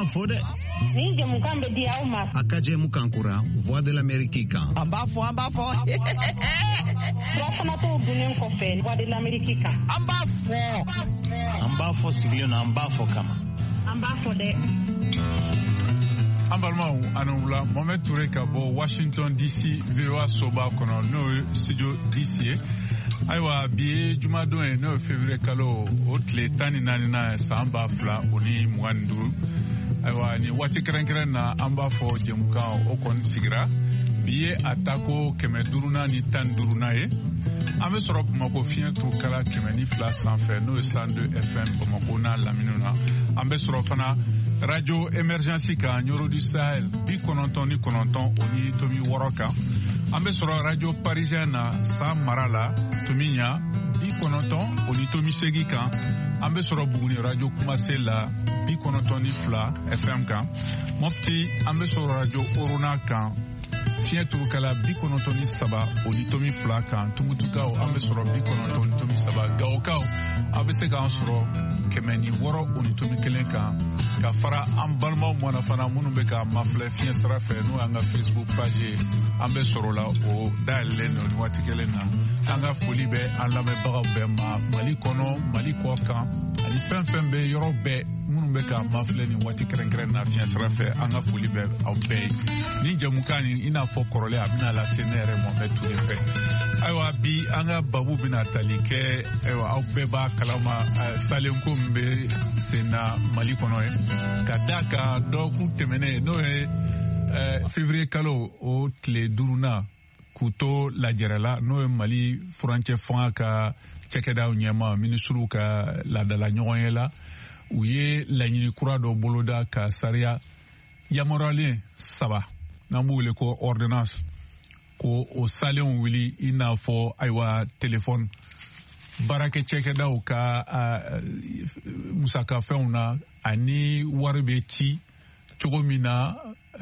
fode. Ni jamukan be dia uma. Akaje mukankura, Voix de l'Amérique kan. Amba fo. Rafana to dunen ko fe, Voix de l'Amérique kan. Amba fo sigile na amba fo kama. Amba fo de. Ambalma anula Mohamed Touré ka bo Washington DC VOA soba kono no studio DC. Aywa biye jumadon e no février kalo otle tani nani na samba fla oni mwandu. Aywa ni wati keren na amba fo jemuka okon sigira. Biye atako keme duruna ni tan duruna e. Ame sorop mako fien to kala keme ni fla sanfe no 102 FM Bamako na laminuna. Ambe sorofana Radio Emergency ka Nyoro du Sahel bi kononton oni tomi woroka. Ambe soro Radio Parisien na Sa Marala tominya bi kononton oni tomi segi ka. Ambe soro Buguni Radio Kumasela bi kononton ni fla FM ka. Mopti ambe soro Radio Orona ka. Fien turukala bi kononton ni saba oni tomi fla ka. Tumutukao ambe soro bi kononton tomi saba gaokao. Ambe sega soro kemeni woro oni tomi kelen ka. Ka fara an balma mwana fana munu be ka mafle fiɲɛ sira fɛ n'o an ka Facebook page an bɛ sɔrɔ la o dayɛlɛlen no ni waati kelen na an ka foli bɛ an lamɛnbagaw bɛɛ ma Mali kɔnɔ Mali kɔ kan ani fɛn bɛ yɔrɔ bɛɛ minnu bɛ ka mafle ni waati kɛrɛnkɛrɛn na fiɲɛ sira fɛ an ka foli bɛ aw bɛɛ ye ni jɛmukan ni i n'a fɔ kɔrɔlen a bɛna lase ne yɛrɛ Mohamed Touré fɛ ayiwa bi an ka babu bɛna tali kɛ ayiwa aw bɛɛ b'a kalama salenko min bɛ sen na Mali kɔnɔ ye ka da ka dɔgɔkun tɛmɛnen n'o ye février kalo o tile duruna k'u to lajɛrɛla n'o ye Mali furancɛ fanga ka cɛkɛdaw ɲɛma minisiriw ka laadala ɲɔgɔn la u ye laɲini kura dɔ boloda ka sariya yamaruyalen 3 n'an b'u wele ko ordonnance ko o salenw wuli i n'a fɔ ayiwa téléphone baarakɛ cɛkɛdaw ka musakafɛnw na ani wari bɛ ci cogo min na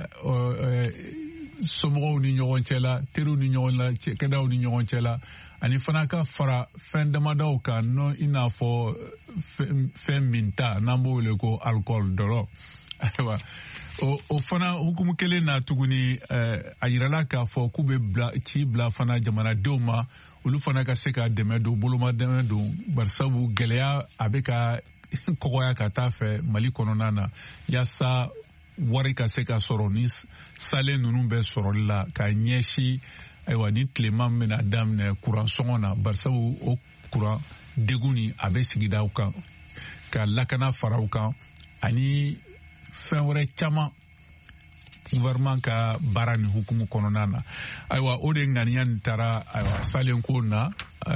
somɔgɔw ni ɲɔgɔn cɛ la teriw ni ɲɔgɔn la cɛkɛdaw ni ɲɔgɔn cɛ la ani fana ka fara fɛn damadaw kan no i n'a fɔ fɛn min ta n'an b'o wele ko alcool dɔrɔ ayiwa o fana hukumu kelen na tuguni a yirala k'a fɔ k'u bɛ ci bila fana jamanadenw ma olu fana ka se ka dɛmɛ don boloma dɛmɛ don barisabu gɛlɛya a bɛ ka kɔgɔya ka taa fɛ Mali kɔnɔna na yaasa wari ka se ka sɔrɔ ni salen ninnu bɛ sɔrɔli la ka ɲɛsin ayiwa ni tilema bɛna daminɛ kuran sɔngɔ na barisabu o kuran degun ni a bɛ sigidaw kan ka lakana faraw kan ani fɛn wɛrɛ caman gouvernement ka baara ni hukumu kɔnɔna na ayiwa o de ŋaniya nin taara ayiwa salenko na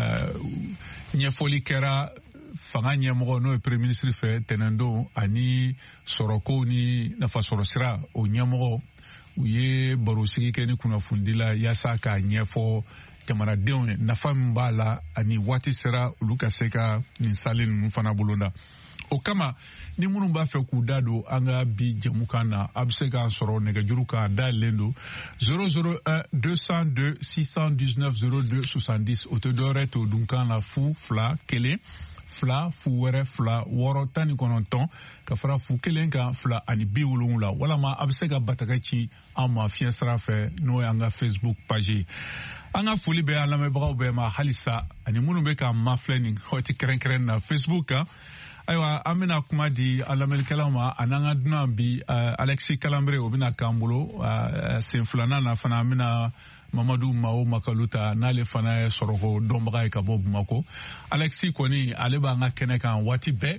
ɲɛfɔli kɛra fanga ɲɛmɔgɔ n'o ye premier ministre fɛ tɛnɛndon ani sɔrɔko ni nafasɔrɔ sira o ɲɛmɔgɔ u ye barosigi kɛ ni kunnafonidila yaasa k'a ɲɛfɔ jamanadenw ye nafa min b'a la ani waati sera olu ka se ka nin sale ninnu fana bolonda o kama ni minnu b'a fɛ k'u da don an ka bi jɛmukan na a bɛ se k'an sɔrɔ nɛgɛjuru kan dayɛlɛlen don 001 202 619 02 70 o tɛ dɔwɛrɛ t'o dunkan na 2 2 1 fila fu wɛrɛ 2 6 19 ka fara fu 1 kan 2 ani 70 walama a bɛ se ka bataka ci an ma fiɲɛ sira fɛ n'o ye an ka Facebook page an ka foli bɛ an lamɛnbagaw bɛɛ ma halisa ani minnu bɛ ka mafilɛ nin waati kɛrɛnkɛrɛn na Facebook kan ayiwa an bɛna kuma di an lamɛnnikɛlaw ma a n'an ka dunan bi Alexis Kalanbere o bɛna k'an bolo sen filanan na fana an bɛna Mamadu Mao Makaluta n'ale fana ye sɔrɔko dɔnbaga ye ka bɔ Bamako Alexis kɔni ale b'an ka kɛnɛ kan waati bɛɛ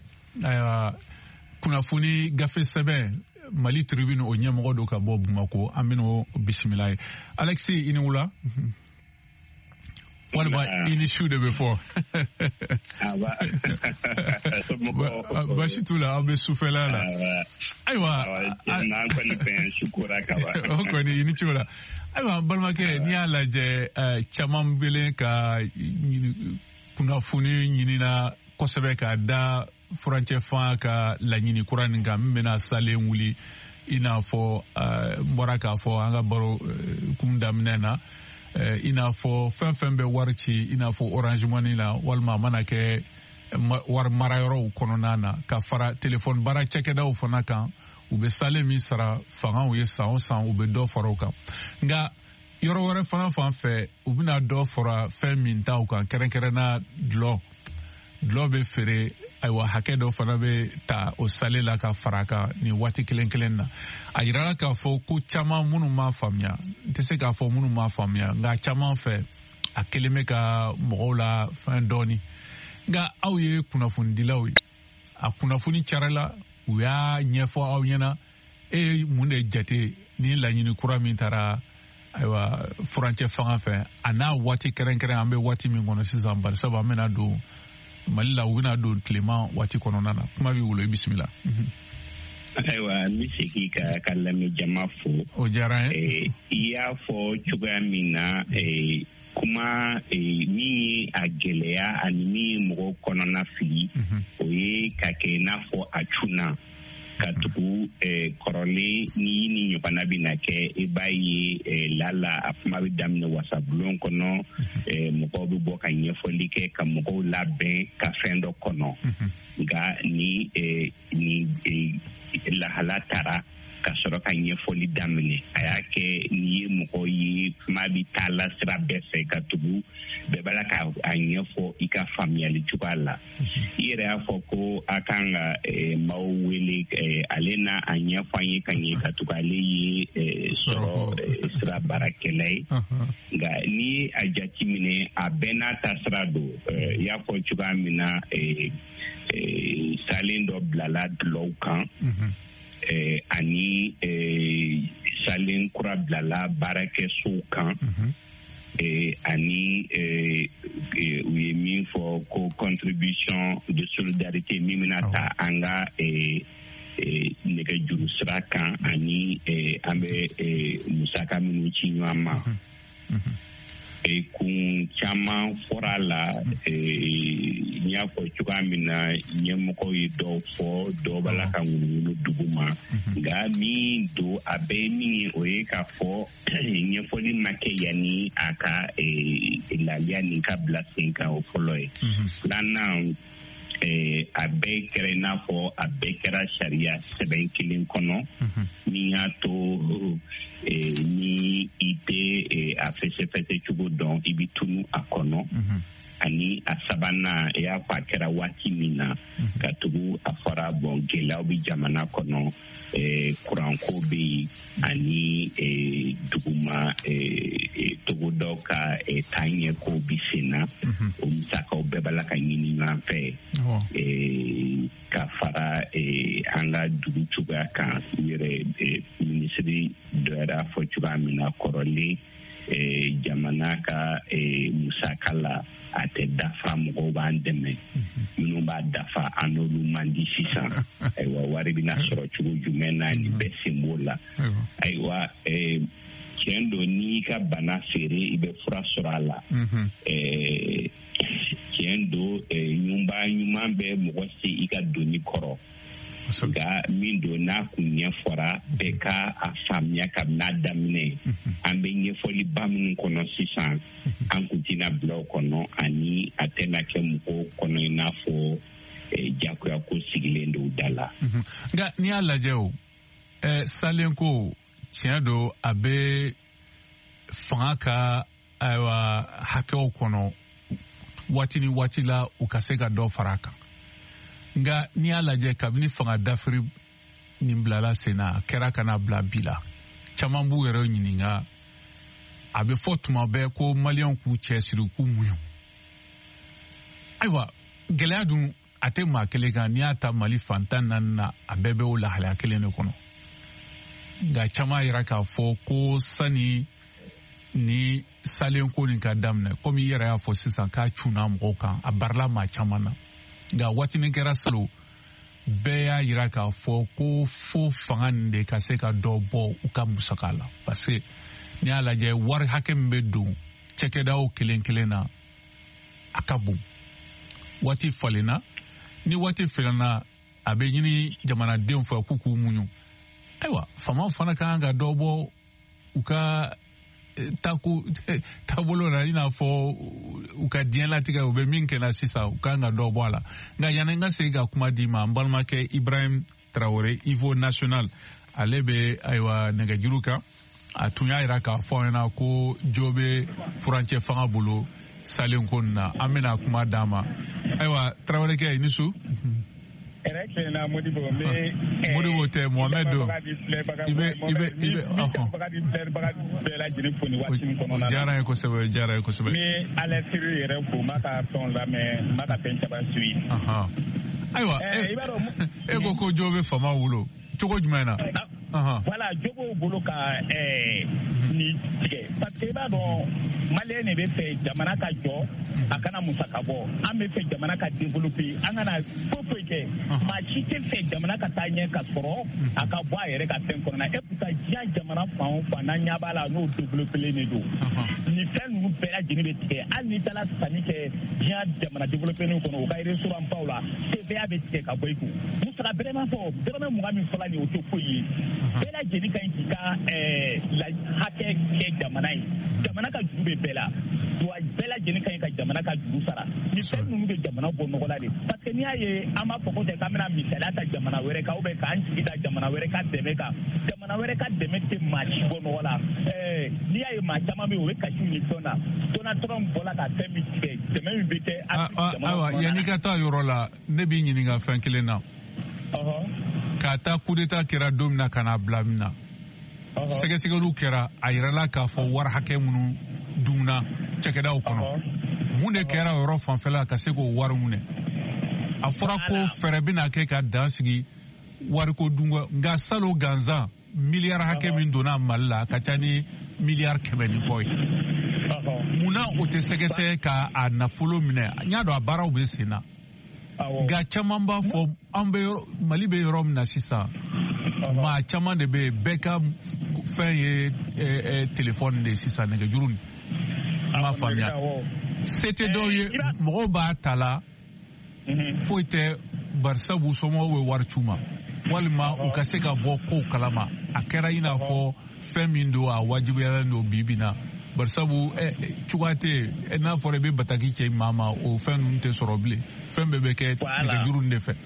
kunnafoni gafe sɛbɛn Mali tribune o ɲɛmɔgɔ do ka bɔ Bamako an bɛna o bisimila ye Alexis i ni wula walima i ni su de bɛ fɔ basi t'u la aw bɛ sufɛla la ayiwa o kɔni i ni ce o la ayiwa balimakɛ n'i y'a lajɛ caman belen ka kunnafoni ɲinina kosɛbɛ ka da furancɛ fanga ka laɲini kura nin kan min bɛna salen wuli i n'a fɔ n bɔra k'a fɔ an ka baro kun daminɛ na i n'a fɔ fɛn bɛ wari ci i n'a fɔ Orange Money la walima a mana kɛ war marayɔrɔw kɔnɔna na ka fara telefɔni baara cɛkɛdaw fana kan u bɛ sale min sara fangaw ye san o san u bɛ dɔ fara o kan nka yɔrɔ wɛrɛ fana fan fɛ u bɛna dɔ fara fɛn min taw kan kɛrɛnkɛrɛnna dulɔ bɛ feere ayiwa hakɛ dɔ fana bɛ ta o sale la ka fara kan nin waati kelen na a yirala k'a fɔ ko caman minnu m'a faamuya n tɛ se k'a fɔ minnu m'a faamuya nka caman fɛ a kelen bɛ ka mɔgɔw la fɛn dɔɔni nka aw ye kunnafonidilaw ye a kunnafoni carila u y'a ɲɛfɔ aw ɲɛna e ye mun de jate ni laɲini kura min taara ayiwa furancɛ fanga fɛ a n'a waati kɛrɛnkɛrɛn an bɛ waati min kɔnɔ sisan barisabu an bɛna don Mali la u bɛna don tilema waati kɔnɔna na kuma b'i bolo i bisimila. Ayiwa n bɛ segin ka lamɛnjama fo. O diyara n ye. I y'a fɔ cogoya min na kuma min ye a gɛlɛya ani min ye mɔgɔw kɔnɔna fili o ye ka kɛ i n'a fɔ a cunna ka tugu kɔrɔlen ni ɲɔgɔnna bɛ na kɛ i b'a ye lala a kuma bɛ daminɛ wasabulon kɔnɔ mɔgɔw bɛ bɔ ka ɲɛfɔli kɛ ka mɔgɔw labɛn ka fɛn dɔ kɔnɔ nka ni lahala taara ka sɔrɔ ka ɲɛfɔli daminɛ a y'a kɛ ni ye mɔgɔ ye kuma bɛ taa la sira bɛɛ fɛ ka tugu bɛɛ b'a la ka a ɲɛfɔ i ka faamuyali cogoya la i yɛrɛ y'a fɔ ko a kan ka maaw wele ale na a ɲɛfɔ an ye ka ɲɛ ka tugu ale ye sɔrɔ sira baarakɛla ye nka ni a jateminɛ a bɛɛ n'a ta sira don i y'a fɔ cogoya min na salen dɔ bilala dulɔw kan ani salen kura bilala baarakɛsow kan ani u ye min fɔ ko contribution de solidarité min bɛna ta an ka nɛgɛjuru sira kan ani an bɛ musaka minnu ci ɲɔgɔn ma kun caman fɔra la n y'a fɔ cogoya min na ɲɛmɔgɔw ye dɔw fɔ dɔw b'a la ka ŋunuŋunu dugu ma nka min don a bɛɛ min ye o ye k'a fɔ ɲɛfɔli ma kɛ yanni a ka laliya nin ka bila sen kan o fɔlɔ ye filanan a bɛɛ kɛra i n'a fɔ a bɛɛ kɛra sariya sɛbɛn kelen kɔnɔ min y'a to ni i tɛ a fɛsɛfɛsɛ cogo dɔn i bɛ tunu a kɔnɔ ani a sabanan i y'a fɔ a kɛra waati min na ka tugu a fɔra gɛlɛyaw bɛ jamana kɔnɔ kuranko bɛ yen ani duguma togodaw ka taaɲɛko bɛ sen na o musakaw bɛɛ b'a la ka ɲini ɲɔgɔn fɛ ka fara an ka dugu cogoya kan yɛrɛ minisiri dɔ yɛrɛ y'a fɔ cogoya min na kɔrɔlen jamana ka musaka la a tɛ dafa mɔgɔw b'an dɛmɛ minnu b'a dafa an n'olu man di sisan ayiwa wari bɛna sɔrɔ cogo jumɛn na ni bɛɛ sen b'o la ayiwa tiɲɛ don n'i ka bana feere i bɛ fura sɔrɔ a la tiɲɛ don ɲuman bɛ mɔgɔ se i ka donni kɔrɔ nka min don n'a kun ɲɛfɔra bɛɛ ka a faamuya kabini a daminɛ an bɛ ɲɛfɔli ba minnu kɔnɔ sisan an kun tɛna bila o kɔnɔ ani a tɛna kɛ mɔgɔw kɔnɔ i n'a fɔ jagoya ko sigilen don da la. Nka n'i y'a lajɛ o salen ko tiɲɛ don a bɛ fanga ka hakɛw kɔnɔ waati ni waati la u ka se ka dɔ fara a kan. Nka n'i y'a lajɛ kabini fanga dafiri nin bilala sen na a kɛra ka na bila bi la caman b'u yɛrɛ ɲininka a bɛ fɔ tuma bɛɛ ko maliyɛnw k'u cɛsiri k'u muɲu ayiwa gɛlɛya dun a tɛ maa kelen kan n'i y'a ta Mali fantan naani na a bɛɛ bɛ o lahalaya kelen de kɔnɔ nka caman yɛrɛ k'a fɔ ko sani ni salen ko nin ka daminɛ komi i yɛrɛ y'a fɔ sisan k'a cunna mɔgɔw kan a barila maa caman na nka waati min kɛra salo bɛɛ y'a yira k'a fɔ ko fo fanga nin de ka se ka dɔ bɔ u ka musaka la parce que n'i y'a lajɛ wari hakɛ min bɛ don cɛkɛdaw kelen kelen na a ka bon waati falenna ni waati falenna a bɛ ɲini jamanadenw fɛ k'u k'u muɲu ayiwa faamaw fana ka kan ka dɔ bɔ u ka tabolo na ina fo ukadien latika ube minke na sisa ukanga do bwala nga yanenga sega kuma di ma mbalma ke Ibrahim Traoré Ivo National alebe aywa nega juruka atunya iraka fo na ko jobe furanche fanga bulu salen konna amena kuma dama aywa Traoré ke inisu na Modibo te Mohamed jara ko sebe ni ala siri yere ko maka ton la me maka pencha ba sui aywa ego ko jobe fama wulo chogo jumena voilà jogo bolo ka ni tige parce que ba don malé ne be fe jamana ka jo akana musaka bo am be fe jamana ka développer angana fofo ke ma ci te fe jamana ka tanye ka soro aka bo ayere ka ten korona e puta jamana fa na nya bala no développer le ne do ni fen nu bela jini be tige al ni tala sani ke jamana développer no kono ka ire suran paula TVA be tige ka boyku musaka vraiment fo vraiment mu ngami fala ni o to koyi bela jeni kan kika la hake ke jamana ka jube bela to bela jeni kan ka jamana ka juru sara ni sen nu be jamana bo no la de parce que ni aye ama foko te kamera misala ta jamana were ka ube kan kita jamana were ka deme te machi bo no la ni aye ma chama be we ka shi ni tona Trump bola ka temi ke deme be te awa yanika ta yorola ne bi nyini ga fankile na kata kudeta kera domina kana blamina sɛgɛsɛgɛliw kɛra a yirala k'a fɔ wari hakɛ minnu dumuna cɛkɛdaw kɔnɔ mun de kɛra yɔrɔ fanfɛla ka se k'o wari minɛ a fɔra ko fɛɛrɛ bɛna kɛ ka dan sigi wariko dunga nka salo gansan miliyari hakɛ min donna Mali la ka ca ni miliyari 100 ni kɔ ye munna o tɛ sɛgɛsɛgɛ ka a nafolo minɛ n y'a dɔn a baaraw bɛ sen na nka caman b'a fɔ Mali bɛ yɔrɔ min na sisan maa caman de bɛ bɛɛ ka fɛn ye telefɔni de sisan nɛgɛjuru ni ma faamuya se tɛ dɔw ye mɔgɔw b'a ta la foyi tɛ barisabu somɔgɔw bɛ wari c'u ma walima u ka se ka bɔ kow kalama a kɛra i n'a fɔ fɛn min don a wajibiyalen don bi na barisabu cogoya tɛ n'a fɔra i bɛ bataki cɛ maa ma o fɛn ninnu tɛ sɔrɔ bilen fɛn bɛɛ bɛ kɛ nɛgɛjuru de fɛ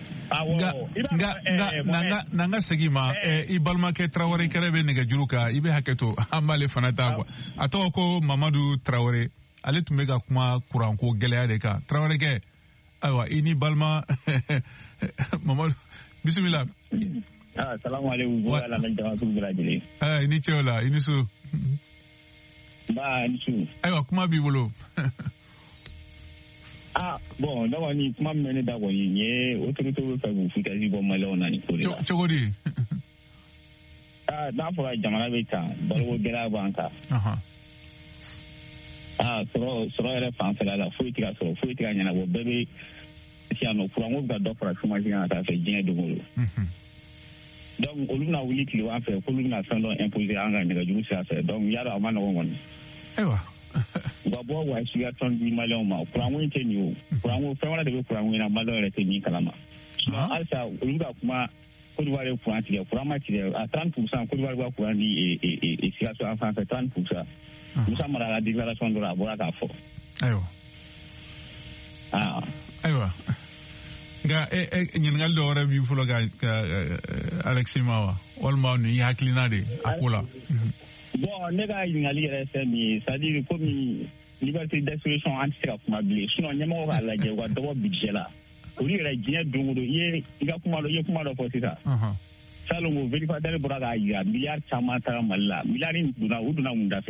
nanga segi ma i balimakɛ Traoré kɛrɛ bɛ nɛgɛjuru kan i bɛ hakɛ to an b'ale fana ta quoi a tɔgɔ ko Mamadu Traoré ale tun bɛ ka kuma kuranko gɛlɛya de kan Traoré kɛ ayiwa i ni balima Mamadu bisimila salamu alaikum wa ala jama'atu bɛɛ lajɛlen i ni ce o la i ni so ba ni su ayiwa kuma b'i bolo bon donc ni kuma min ne da kɔni n ye autorité bɛ fɛ k'u futasi bɔ maliyɛnw na nin ko de la cogo di n'a fɔra jamana bɛ tan baloko gɛlɛya b'an kan sɔrɔ yɛrɛ fanfɛla la foyi tɛ ka sɔrɔ foyi tɛ ka ɲɛnabɔ bɛɛ bɛ siyan nɔ kuranko bɛ ka dɔ fara chômage kan ka taa fɛ diɲɛ don o don donc olu bɛna wuli tile an fɛ k'olu bɛna fɛn dɔ imposer an ka nɛgɛjuru sira fɛ donc y'a dɔn a ma nɔgɔn kɔni ayiwa u ka bɔ wa suguya tɔn di maliyɛnw ma kuranko in tɛ nin o kuranko fɛn wɛrɛ de bɛ kuranko in na maliyɛnw yɛrɛ tɛ min kalama halisa olu ka kuma Côte d'Ivoire ye kuran tigɛ kuran ma tigɛ a 30% Côte d'Ivoire bɛ kuran di sikaso an fan fɛ 30% Musa Mara la déclaration dɔ la a bɔra k'a fɔ ayiwa nka ɲininkali dɔ wɛrɛ b'i fɔlɔ ka Alexis ma wa walima nin y'i hakilina de a ko la bon ne ka ɲininkali yɛrɛ fɛn min ye c'est à dire komi liberté d'expression an tɛ se ka kuma bilen sinon ɲɛmɔgɔ k'a lajɛ u ka dɔbɔ budget la olu yɛrɛ diɲɛ don o don i ye kuma dɔ fɔ sisan salongo vérificateur bɔra k'a jira miliyari caman taara Mali la miliyari u donna mun da fɛ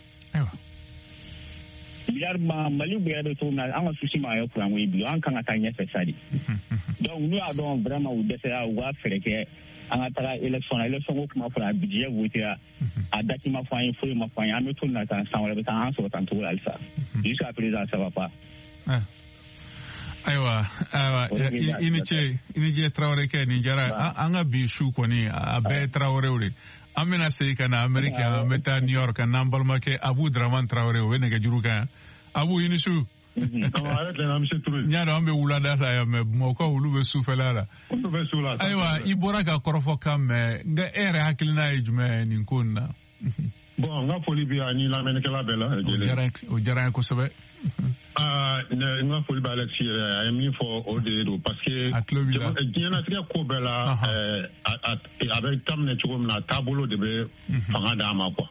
miliyari Mali yɛrɛ bɛ cogo min na an ka souci ma ye kuranko ye bilen an kan ka taa ɲɛfɛ sa de donc n'u y'a dɔn vraiment u dɛsɛra u ka fɛɛrɛ kɛ an ka taga élection na élection ko kuma fɔra a budget votera a date ma fɔ an ye foyi ma fɔ an ye an bɛ to nin na tan san wɛrɛ bɛ taa an sɔrɔ tan cogo la halisa jusqu'à présent ça va pas ayiwa i ni ce Traoré kɛ nin jara an ka bi su kɔni a bɛɛ Traoré de an bɛna segin ka na Amérique an bɛ taa New York n'an balimakɛ Abu Dramane Traoré o bɛ nɛgɛjuru kan Abu i ni su n y'a dɔn an bɛ wulada la yan mɛ Bamakɔ olu bɛ sufɛla la ayiwa i bɔra ka kɔrɔfɔ kan mɛn nka e yɛrɛ hakilina ye jumɛn nin ko in na Bon, nga foli bi ani la menekela bela. O jara ko sebe. Nga foli ba Alexis ay mi fo o de do parce que diana tia ko bela avec tamne ci ko na tabolo de be fanga dama quoi.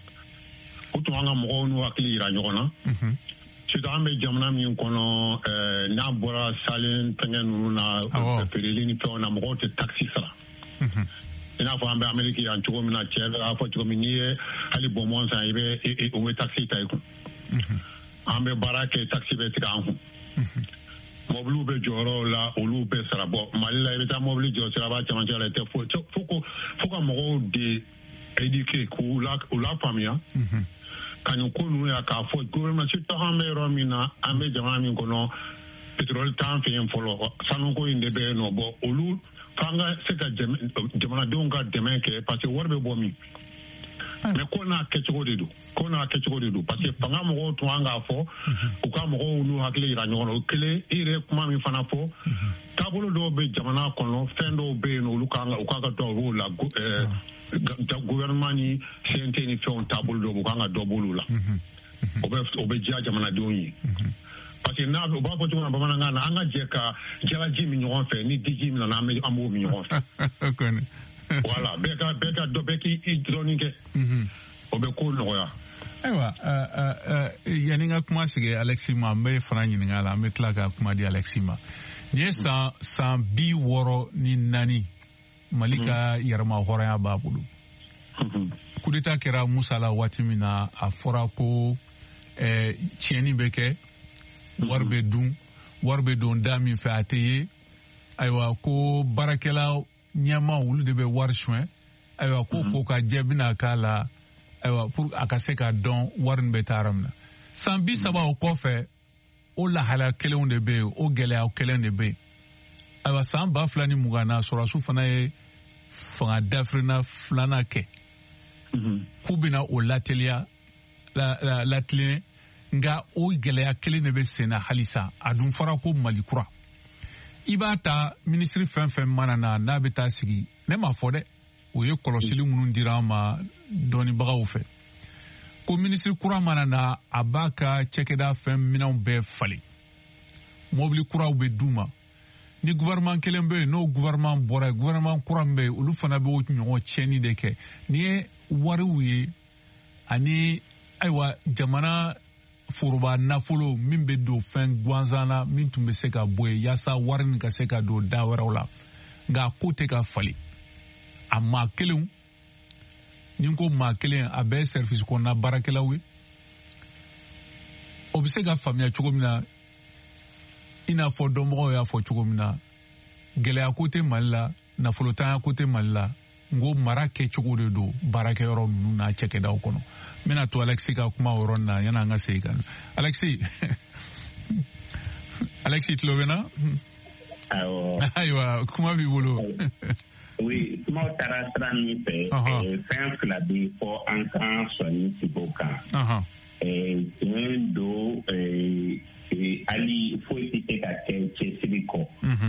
Utu nga mo no akli ra nyona. Ci da ambe jamna mi kono na bora salen tengen na perelini to na mo te taxi sala. Ina fo ambe America yan ci ko na chela fo ci ko mi ni ali bomon sa ibe o me taxi tay ko. Ambe barake taxi be tika anhu moblu be joro la olu be sarabo malila ibeta mobli joro saraba chamanja te foko mo de éduquer ku la famia kanyo ko nu ya ka fo gouvernement ci to ambe romina ambe jama mi kono petrol tan fi en folo sanu ko inde be no bo olu fanga se ka jamana donga demenke parce que worbe bo mi mais ko na kecco de do parce que fanga mo to anga fo o ka mo nu hakle ira nyono kele ire kuma mi fana fo tabolo do be jamana kono fendo be no lu kanga o ka to la gouvernement ni sente ni fe on tabolo do kanga do bolu la o be ja jamana do yi parce que na o ba ko to na bamana ngana anga jeka jala jimi nyon fe ni digi mi na amu mi nyon fe voilà beka do beki idronike obe ko noya aywa yaninga kuma sige Alexima mbe fana nyininga la metla ka kuma di Alexima ni san bi woro ni nani malika yarma horaya babulu kudita kera musala watimina afora ko tieni beke warbe dun dami fa ateye aywa ko barakela nyama wulu de be war chouin aywa ko ka jebina kala aywa pour akaseka don warin be taramna sambi saba o kofe o la hala kelen de be o gele o kelen de be aywa samba flani mugana sura su fana e fanga dafrina flana ke kubina o latelia la tlin nga o gele o kelen de be sena halisa adun fara ko malikura ibata ministry fɛn manana n'a bɛ taa sigi ne ma fɔ dɛ o ye kɔlɔsili minnu dira ma dɔnnibagaw fɛ ko ministry kura manana a b'a ka cɛkɛda fɛn minɛnw bɛɛ falen mobili kuraw bɛ d'u ma ni gouvernement kelen bɛ yen n'o gouvernement bɔra gouvernement kura min bɛ yen olu fana bɛ o ɲɔgɔn tiɲɛni de kɛ ni ye wariw ye ani ayiwa jamana foroba nafolo min be do fɛn guanzana min tun be se ka bɔ ye yasa wari nin ka se ka don da wɛrɛw la nka ko tɛ ka fali a maa kelenw ni ko maa kelen a bɛɛ service kɔnɔna baarakɛlaw ye o be se ka faamuya cogo min na i n'a fɔ dɔnbagaw y'a fɔ cogo min na gɛlɛya ko tɛ Mali la nafolotanya ko tɛ Mali la ngo mara kɛ cogo de do baarakɛyɔrɔ ninnu n'a cɛkɛdaw kɔnɔ n bɛna to Alexis ka kuma o yɔrɔ na yan'an ka segin kan Alexis tulo bɛ na ayiwa kuma b'i bolo oui kumaw taara sira min fɛ fɛn fila bɛ fɔ an kan sɔnni sigiw kan tiɲɛ do hali foyi tɛ se ka kɛ cɛsiri kɔ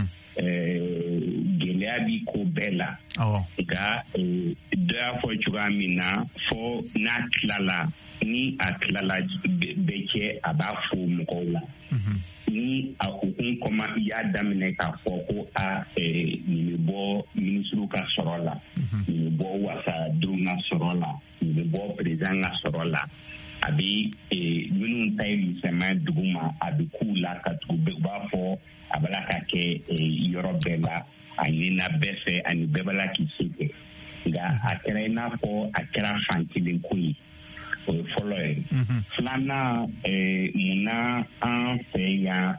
gɛlɛya bi ko bɛɛ la nka dɔ y'a fɔ cogoya min na fɔ n'a tilala ni a tilala bɛɛ cɛ a b'a fɔ mɔgɔw la ni a hukun kɔma i y'a daminɛ k'a fɔ ko nin bɛ bɔ minisiriw ka sɔrɔ la nin bɛ bɔ wasadenw ka sɔrɔ la nin bɛ bɔ perezan ka sɔrɔ la a bɛ minnu ta ye misɛnman dugu ma a bɛ k'u la ka tugu u b'a fɔ a bala ka kɛ yɔrɔ bɛɛ la a ɲinina bɛɛ fɛ ani bɛɛ bala k'i se kɛ nka a kɛra i n'a fɔ a kɛra fan kelen ko ye o ye fɔlɔ ye filanan munna an fɛ yan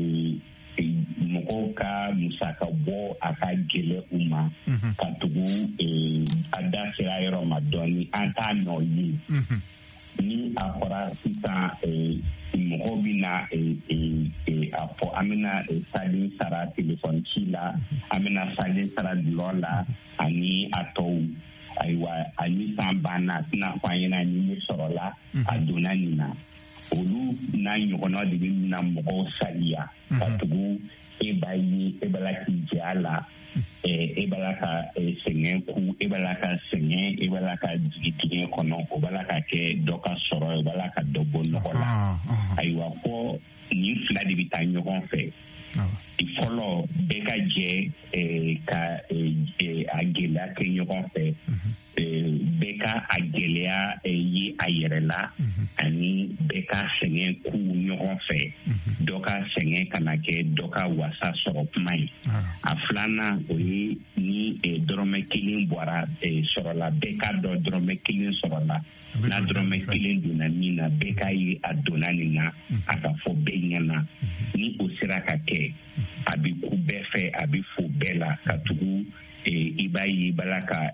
mɔgɔw ka musaka bɔ a ka gɛlɛ u ma ka tugu a da sera yɔrɔ ma dɔɔni an t'a nɔ ye ni a fɔra sisan mɔgɔw bɛna a fɔ an bɛna salen sara telefɔni ci la an bɛna salen sara dulɔ la ani a tɔw ayiwa ani san banna a tɛna fɔ an ɲɛna ni ne sɔrɔla a donna nin na olu n'a ɲɔgɔnna de bɛ na mɔgɔw saliya ka tugu e b'a ye e b'a la k'i jɛ a la e b'a la ka sɛgɛn ku e b'a la ka sɛgɛn e b'a la ka jigin dingɛ kɔnɔ o b'a la ka kɛ dɔ ka sɔrɔ e b'a la ka dɔ bɔ nɔgɔ la ayiwa fɔ nin fila de bɛ taa ɲɔgɔn fɛ fɔlɔ bɛɛ ka jɛ ka a gɛlɛya kɛ ɲɔgɔn fɛ bɛɛ ka a gɛlɛya ye a yɛrɛ la ani bɛɛ ka sɛgɛn ku ɲɔgɔn fɛ dɔ ka sɛgɛn ka na kɛ dɔ ka wasa sɔrɔ kuma ye a filanan o ye ni dɔrɔmɛ kelen bɔra sɔrɔla bɛɛ ka dɔ dɔrɔmɛ kelen sɔrɔla n'a dɔrɔmɛ kelen donna min na bɛɛ ka ye a donna nin na a ka fɔ bɛɛ ɲɛna ni o sera ka kɛ a bɛ ku bɛɛ fɛ a bɛ fo bɛɛ la ka tugu i b'a ye i b'a la ka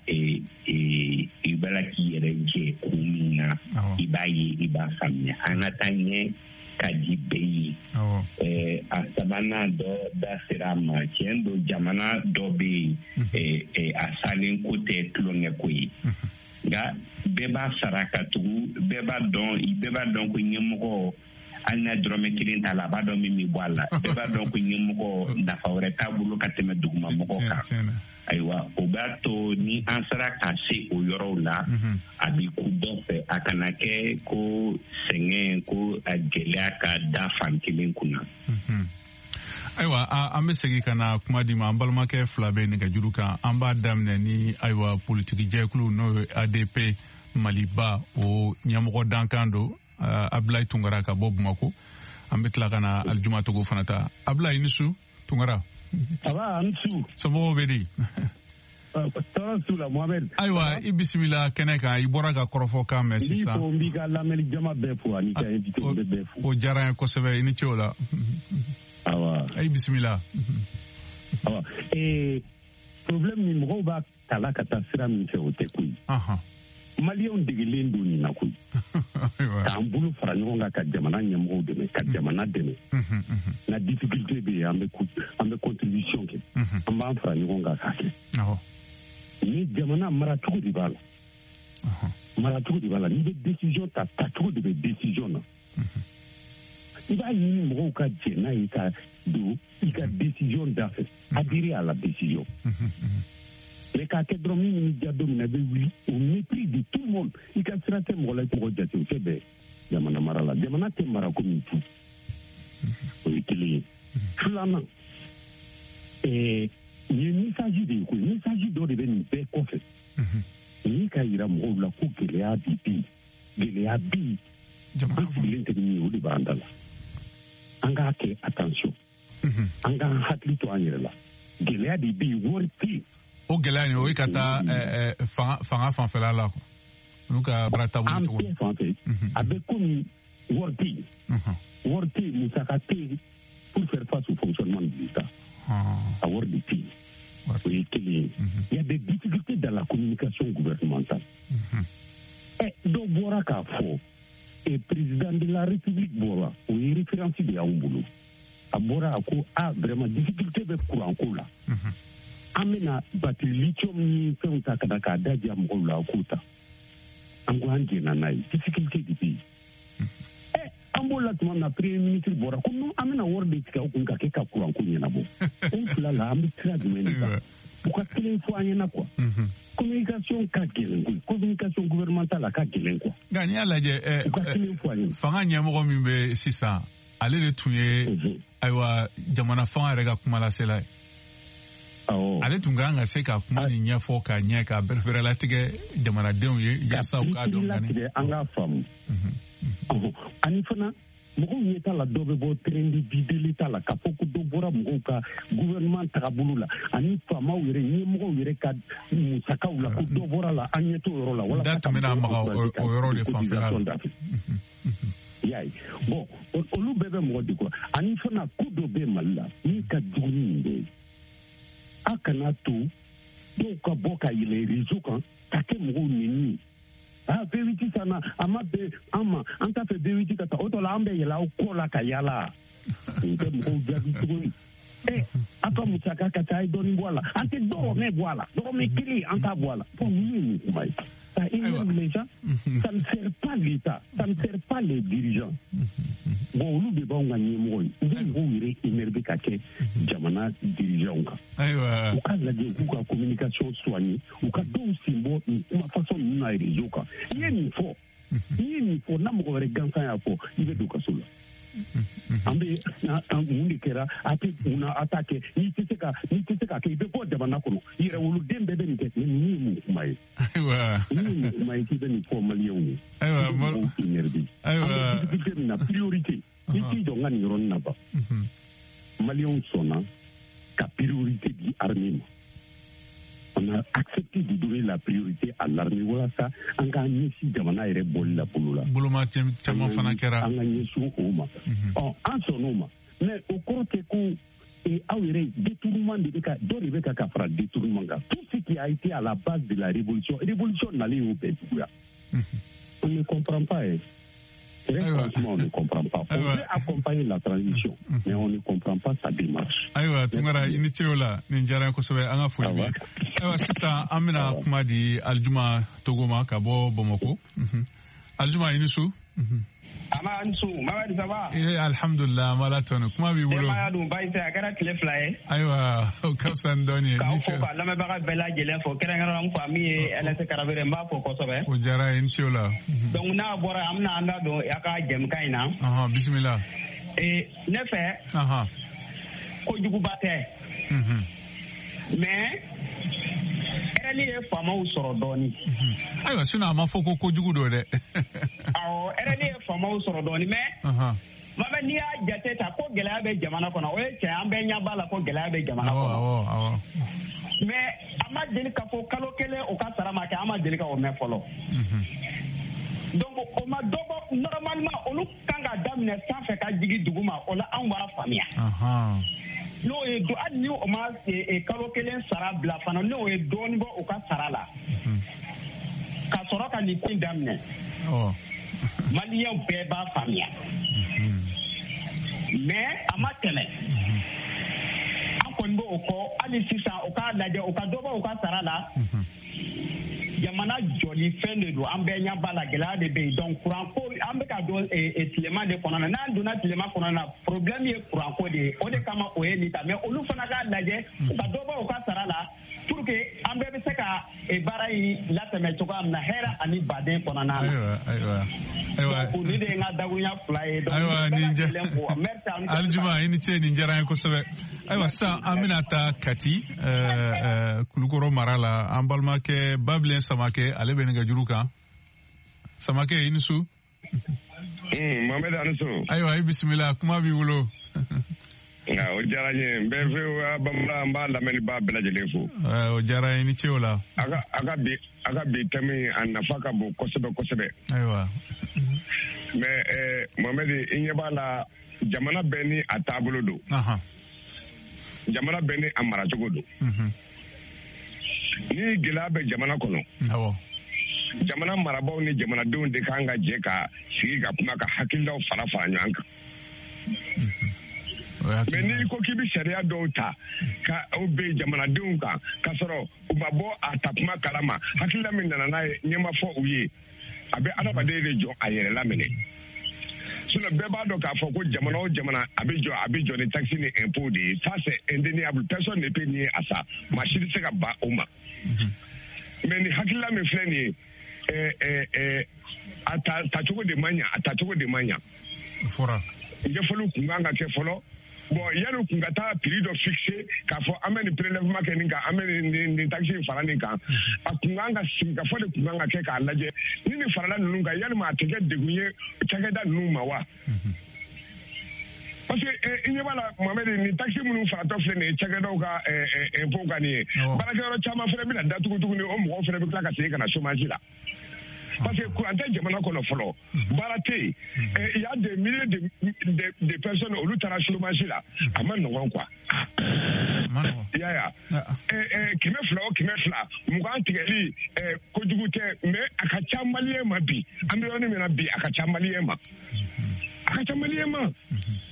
i b'a la k'i yɛrɛ jɛ kun min na i b'a ye i b'a faamuya an ka taa ɲɛ ka di bɛɛ ye a sabanan dɔ da sera a ma tiɲɛ don jamana dɔ bɛ yen a salen ko tɛ tulonkɛ ko ye nka bɛɛ b'a sara ka tugu bɛɛ b'a dɔn ko ɲɛmɔgɔ hali n'a dɔrɔmɛ kelen t'a la a b'a dɔn min bɛ bɔ a la bɛɛ b'a dɔn ko ɲɛmɔgɔ nafa wɛrɛ t'a bolo ka tɛmɛ dugumamɔgɔ kan ayiwa o b'a to ni an sera ka se o yɔrɔw la a bɛ ku dɔ fɛ a kana kɛ ko sɛgɛn ko a gɛlɛya ka da fan kelen kunna. Ayiwa an bɛ segin ka na kuma di ma an balimakɛ fila bɛ nɛgɛjuru kan an b'a daminɛ ni ayiwa politiki jɛkulu n'o ye ADP Maliba o ɲɛmɔgɔ dankan don Ablaye Tunkara ka bɔ Bamako an bɛ tila ka na Alijuma Togo fana ta Ablaye ni su Tunkara aba an su somɔgɔw bɛ di tɔɔrɔ su la Mohamed ayiwa i bisimila kɛnɛ kan i bɔra ka kɔrɔfɔ kan mɛn sisan n b'i ka lamɛnni jama bɛɛ fo ani ka invité bɛɛ fo o diyara n ye kosɛbɛ i ni ce o la awa i bisimila awa problème min mɔgɔw b'a kala ka taa sira min fɛ o tɛ koyi Maliyɛnw degelen don nin na koyi k'an bolo fara ɲɔgɔn kan ka jamana ɲɛmɔgɔw dɛmɛ ka jamana dɛmɛ na difficulté bɛ yen an bɛ contribution kɛ an b'an fara ɲɔgɔn kan k'a kɛ ni jamana maracogo de b'a la maracogo de b'a la n'i bɛ décision ta tacogo de bɛ décision na i b'a ɲini mɔgɔw ka jɛ n'a ye ka don i ka décision da fɛ adhérer à la décision. Mais k'a kɛ dɔrɔn min ni ja don min na bɛ wuli au mépris de tout le monde i ka sira tɛ mɔgɔ la i tɔgɔ jate o tɛ bɛn jamana mara la jamana tɛ mara komi tu o ye kelen ye filanan nin ye message de ye koyi message dɔ de bɛ nin bɛɛ kɔfɛ ni ka yira mɔgɔw la ko gɛlɛya bi bi gɛlɛya bi an sigilen tɛ min ye o de b'an da la an k'a kɛ attention an k'an hakili to an yɛrɛ la gɛlɛya de bɛ yen wari tɛ yen o gɛlɛya nin o ye ka taa fanga fanfɛla la n'u ka baara taabolo cogo an bɛɛ fan fɛ a bɛ komi wari tɛ yen wari tɛ yen musaka tɛ yen pour faire face au fonctionnement de l'État a wari de tɛ yen o ye kelen ye il y a des difficultés dans la communication gouvernementale dɔ bɔra k'a fɔ président de la République bɔra o ye référence de y'anw bolo a bɔra a ko vraiment difficulté bɛ courant ko la an bɛna batterie lithium ni fɛnw ta ka na k'a da diya mɔgɔw la a k'o ta an ko an jɛna n'a ye difficulté de bɛ yen an b'o la tuma min na premier ministre bɔra ko non an bɛna wari de tigɛ aw kun ka kɛ ka courant ko ɲɛnabɔ o fila la an bɛ sira jumɛn de kan u ka kelen fɔ an ɲɛna quoi communication ka gɛlɛn koyi communication gouvernementale a ka gɛlɛn quoi nka n'i y'a lajɛ u ka kelen fɔ an ɲɛna fanga ɲɛmɔgɔ min bɛ sisan ale de tun ye ayiwa jamana fanga yɛrɛ ka kuma lasela ye ale tun kan ka se ka kuma nin ɲɛfɔ ka ɲɛ ka bɛrɛbɛrɛ latigɛ jamanadenw ye yaasa u k'a dɔn latigɛ an k'a faamu ani fana mɔgɔw ɲɛ t'a la dɔ bɛ bɔ terrain de vidéli t'a la k'a fɔ ko dɔ bɔra mɔgɔw ka gouvernement tagabolo la ani faamaw yɛrɛ ɲɛmɔgɔw yɛrɛ ka musakaw la ko dɔ bɔra la an ɲɛ t'o yɔrɔ la walasa da tɛmɛna maga o yɔrɔ de fanfɛla la y'a ye bon olu bɛɛ bɛ mɔgɔ de kɔ ani fana ko dɔ bɛ Mali la min ka jugu ni nin bɛɛ ye a kana to dɔw ka bɔ ka yɛlɛ réseau kan ka kɛ mɔgɔw nɛni B8 sana a ma bɛn an ma an t'a fɛ B8 ka taa o tɔ la an bɛ yɛlɛ aw kɔ la ka yaala o tɛ mɔgɔw jaabi tuguni a ka musaka ka ca a ye dɔɔnin bɔ a la an tɛ dɔrɔmɛ bɔ a la dɔrɔmɛ kelen an t'a bɔ a la bon ninnu ye nin kuma ye ça énerve les gens. Ça ne sert pas l'État, ça ne sert pas les dirigeants. Bon, nous devons gagner moins. Nous devons énerver quelqu'un, jamana dirigeant. Ou quand la communication soignée, ou quand tout symbole, ma façon de nous aller les autres. Il y a une fois, n'a pas de gansan à fond, il veut du cassou. Ambe mundi kera ati una atake ni tiseka ke before jamana kono ira wulu dembe be ni ke ni mai aiwa ni mai ki beni for million aiwa mo energy aiwa na priorité ni do ngani ron na ba million sona ka priorité di armée. On a accepté de donner la priorité à l'armée. Voilà ça. On a gagné si Jamana est bon la poula. Bouloma tellement fanakera. On a gagné sur Oma. En son Oma. Mais au cours des coups et awere détournement de Beka, d'Oribeka Kafra détournement. Tout ce qui a été à la base de la révolution n'allait au pays. On ne comprend pas. Franchement, on ne comprend pas. On veut accompagner la transition, mais on ne comprend pas sa démarche. Aywa, tungara initiola ninjara kosobe anga fulbi. Aywa, sisa amina kumadi Aljuma Togoma kabo Bomoko. Aljuma inisu. Ama ansu, mawadi sawa. Alhamdulillah, malatonu. Kuma bi bulo. Maya dum baite akara kile fly. Aywa, kapsan doni. Ko ba lama baga bela jelen fo kera ngara am fami ele se karavere mba fo kosobe. O jara initiola. Donc na bora amna anda do yaka jem kaina. Aha, bismillah. Nefe. Aha. Ko jugu bate. Mais ereli e fama usoro doni. Aywa, suna ma fo ko jugu do de. Awo ereli e fama usoro doni mais. Aha. Mama ni a jate ta ko gela be jamana kono o e che ambe nya bala ko gela be jamana kono. Awo. Mais ama deli ka fo kalo kele o ka sarama ke ama deli ka o me folo. Donc o ma dobo normalement olu kanga damne sanfɛ ka jigi duguma o la an b'a faamuya. N'o ye do hali ni o ma kalo kelen sara bila fana n'o ye dɔɔni bɔ o ka sara la ka sɔrɔ ka nin ko in daminɛ maliyɛnw bɛɛ b'a faamuya mais a ma tɛmɛ an kɔni b'o kɔ hali sisan o k'a lajɛ o ka dɔ bɔ o ka sara la jamana jɔli fɛn de don an bɛɛ ɲɛ b'a la gɛlɛya de bɛ yen donc courant ko an bɛ ka don tilema de kɔnɔ na n'an donna tilema kɔnɔ na problème ye courant ko de ye o de kama o ye nin ta mais olu fana k'a lajɛ u ka dɔ bɔ u ka sara la pour que an bɛɛ bɛ se ka baara in latɛmɛ cogoya min na hɛrɛ ani baden kɔnɔna na. Ayiwa. O ni de ye n ka dakurunya fila ye. Ayiwa nin Aljuma i ni ce nin diyara n ye kosɛbɛ. Ayiwa sisan an bɛna taa Kati Kulukɔrɔ mara la an balimakɛ Babilen Samakɛ ale bɛ nɛgɛjuru kan. Samakɛ i ni su. Mohamed Aniso. Ayiwa i bisimila kuma b'i bolo. Nga o diyara n ye n bɛ fɛ bamanan n b'a lamɛnniba bɛɛ lajɛlen fo. O diyara n ye ni ce o la. A ka bi thème a nafa ka bon kosɛbɛ kosɛbɛ. Ayiwa. Mais Mohamed i ɲɛ b'a la jamana bɛɛ ni a taabolo don. Jamana bɛɛ ni a maracogo don. Ni gɛlɛya bɛ jamana kɔnɔ. Awɔ. Jamana marabaaw ni jamanadenw de kan ka jɛ ka sigi ka kuma ka hakililaw fara ɲɔgɔn kan. Mais n'i ko k'i bɛ sariya dɔw ta ka o bɛ jamanadenw kan ka sɔrɔ u ma bɔ a ta kuma kalama hakilila min nana n'a ye ɲɛ ma fɔ u ye a bɛ adamaden de jɔ a yɛrɛ laminɛ. Sinon bɛɛ b'a dɔn k'a fɔ ko jamana o jamana a bɛ jɔ ni taxe ni impôt de ye ça c'est indéniable personne ne peut nier à ça maa si tɛ se ka ban o ma. Mais ni hakilila min filɛ nin ye a tacogo de man ɲa fɔra ɲɛfɔliw kun kan ka kɛ fɔlɔ bon yanni kun ka taa prix dɔ fixe k'a fɔ an bɛ nin prélèvement kɛ nin kan an bɛ nin taxe in fara nin kan a kun kan ka sigi ka fɔ de kun kan ka kɛ k'a lajɛ ni nin farala ninnu kan yalima a tɛ kɛ degun ye cakɛda ninnu ma wa. Parce que i ɲɛ b'a la Mohamed ni taxe minnu faratɔ filɛ nin ye cakɛdaw ka impôt ka nin ye baarakɛyɔrɔ caman fana bɛna datugu tuguni o mɔgɔw fana bɛ tila ka segin ka na chômage la. Parce que courant tɛ jamana kɔnɔ fɔlɔ baara tɛ yen il y a des milliers de personnes olu taara chômage la a ma nɔgɔn quoi. I y'a ye kɛmɛ fila o kɛmɛ fila mugan tigɛli kojugu tɛ mais a ka ca maliyɛn ma bi an bɛ yɔrɔ min na bi a ka ca maliyɛn ma.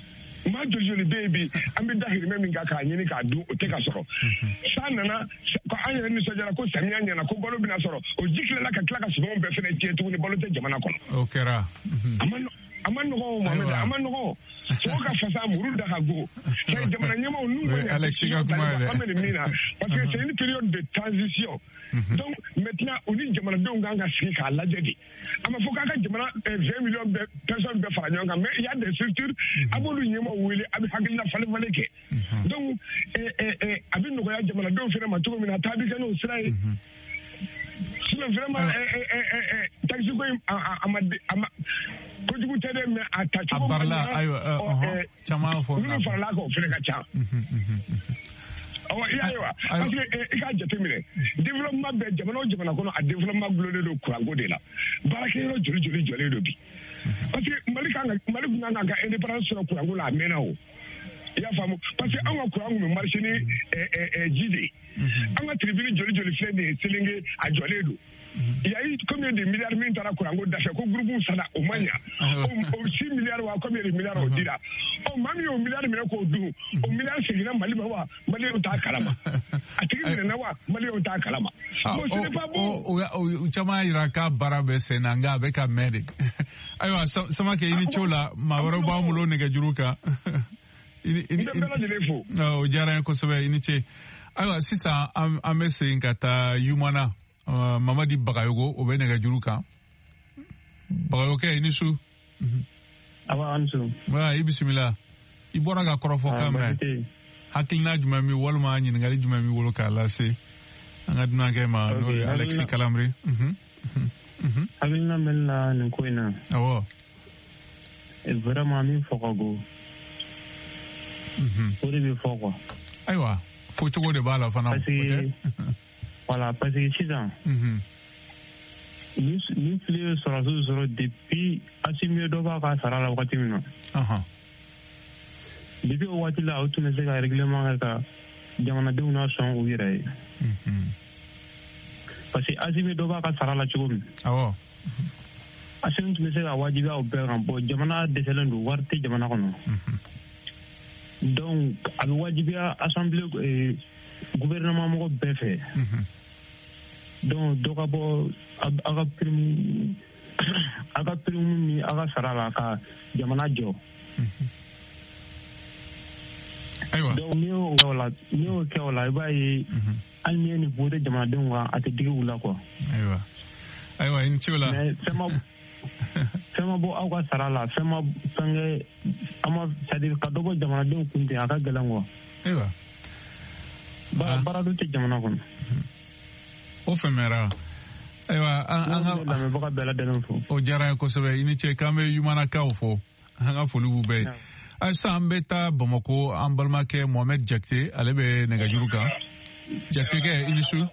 ma joli baby an bɛ da hirimɛ min kan k'a ɲini k'a dun o tɛ ka sɔrɔ san nana ko an yɛrɛ nisɔndiyara ko samiya ɲɛna ko balo bɛna sɔrɔ o ji tilela ka tila ka sumanw bɛɛ fɛnɛ tiɲɛ tuguni balo tɛ jamana kɔnɔ o kɛra a ma nɔgɔn Mohamed a ma nɔgɔn sogo ka fasa muru da ka go jamana ɲɛmaw n'u ma Alexis ka kuma yɛrɛ an bɛ nin min na parce que c'est une période de transition donc maintenant u ni jamanadenw kan ka sigi k'a lajɛ de a ma fɔ k'a ka jamana 20 millions de personnes bɛɛ fara ɲɔgɔn kan mais il y a des structures a b'olu ɲɛmaw wele a bɛ hakilina falen kɛ donc a bɛ nɔgɔya jamanadenw fɛnɛ ma cogo min na a taa bɛ kɛ n'o sira ye sinon vraiment taxi ko a ma kojugu tɛ dɛ mais a ta cogo ma caman fɔ minnu farala kan o fɛnɛ ka ca i y'a ye wa parce que i k'a jateminɛ développement bɛ jamana o jamana kɔnɔ a développement gulonnen don kuranko de la baarakɛyɔrɔ joli jɔlen don bi parce que mali kun kan ka indépendance sɔrɔ kuranko la a mɛnna o i y'a faamu parce que an ka kuran kun bɛ marché ni ji de ye an ka tribune joli filɛ nin ye Selenge a jɔlen don il y a eu combien de milliards min taara kuranko dafɛ ko groupe sara o ma ɲa o 6 milliards wa combien de milliards o dira maa min y'o milliards minɛ k'o dun o milliards seginna Mali ma wa maliyɛnw t'a kalama a tigi minɛna wa maliyɛnw t'a kalama bon ce n'est pas bon o caman yira k'a baara bɛ sen na nka a bɛ ka mɛn de ayiwa Samakɛ i ni ce o la maa wɛrɛ b'an bolo nɛgɛjuru kan o diyara n ye kosɛbɛ i ni ce ayiwa sisan an bɛ segin ka taa Yumana Mamadi Bagayogo o bɛ nɛgɛjuru kan Bagayokɛ i ni su awa an su i bisimila i bɔra ka kɔrɔfɔ kan mɛn hakilina jumɛn bɛ walima ɲininkali jumɛn bɛ wolo k'a lase an ka dunankɛ ma n'o ye Alexis Kalamri hakilina bɛ la nin ko in na awɔ vraiment min fɔ ka go o de bɛ fɔ quoi ayiwa fɔ cogo de b'a la fana voilà parce que sisan ni fili ye sɔrɔsiw sɔrɔ depuis Asimi dɔ b'a ka sara la wagati min na depuis o waati la o tun bɛ se ka règlement kɛ ka jamanadenw na sɔn u yɛrɛ ye parce que Asimi dɔ b'a ka sara la cogo min Asimi tun bɛ se ka wajibiya o bɛɛ kan bon jamana dɛsɛlen don wari tɛ jamana kɔnɔ donc a bɛ wajibiya assemblée gouvernement mɔgɔ bɛɛ fɛ donc dɔ ka bɔ a ka prime ni a ka sara la ka jamana jɔ donc n'i y'o kɛ o la i b'a ye hali n'i ye nin voté jamanadenw kan a tɛ digi u la quoi ayiwa i ni ce o la mais fɛn ma bɔ aw ka sara la fɛn ma fɛnkɛ c'est-à-dire ka dɔ bɔ jamanadenw kun ten a ka gɛlɛn quoi ayiwa baara dun tɛ jamana kɔnɔ o fɛmɛra ayiwa an ka lamɛnbaga bɛɛ lajɛlen fo o diyara n ye kosɛbɛ i ni ce k'an bɛ Yumanakaw fɔ an ka foli b'u bɛɛ ye sisan an bɛ taa Bamako an balimakɛ Mohamed Jakite ale bɛ nɛgɛjuru kan Jakitekɛ i ni su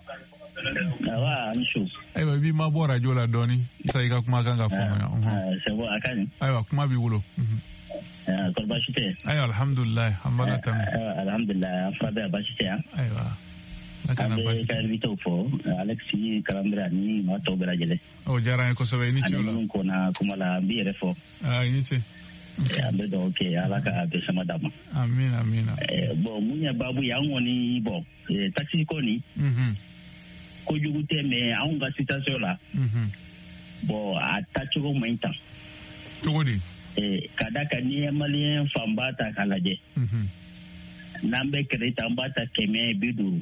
ayiwa i b'i mabɔ radio la dɔɔni sa i ka kuma kan ka faamuya ayiwa kuma b'i bolo kɔrɔ baasi tɛ ayiwa alhamdulilayi an b'a latɛmɛ alhamdulilayi an fura bɛɛ baasi tɛ yan ayiwa an bɛ ka invité fɔ Alexis Kalamri ani maa tɔw bɛɛ lajɛlen o diyara n ye kosɛbɛ i ni ce o la ani minnu kɔnna kuma la n b'i yɛrɛ fɔ i ni ce an bɛ dugawu kɛ ala ka bɛɛ sama d'a ma amina bon mun ye baabu ye an kɔni bon taxi ko nin kojugu tɛ mais anw ka situation la bon a tacogo man ɲi tan cogo di ka da kan n'i ye maliyɛn fanba ta k'a lajɛ n'an bɛ crédit an b'a ta 150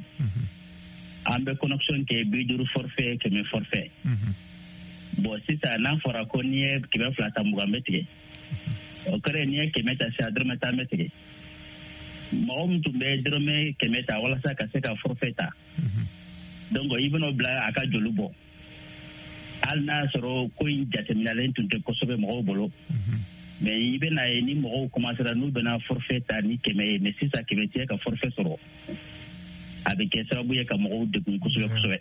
an bɛ connexion kɛ 50 forfait 100 forfait bon sisan n'a fɔra ko n'i ye 200 ta 20 bɛ tigɛ o kɛra n'i ye 100 ta sisan dɔrɔmɛ 10 bɛ tigɛ mɔgɔ min tun bɛ dɔrɔmɛ 100 ta walasa ka se ka forfait ta donc i bɛn'o bila a ka joli bɔ hali n'a sɔrɔ ko in jateminɛlen tun tɛ kosɛbɛ mɔgɔw bolo mais i bɛna ye ni mɔgɔw commencera n'u bɛna forfait ta ni 100 ye mais sisan 100 tɛ ka forfait sɔrɔ a bɛ kɛ sababu ye ka mɔgɔw degun kosɛbɛ kosɛbɛ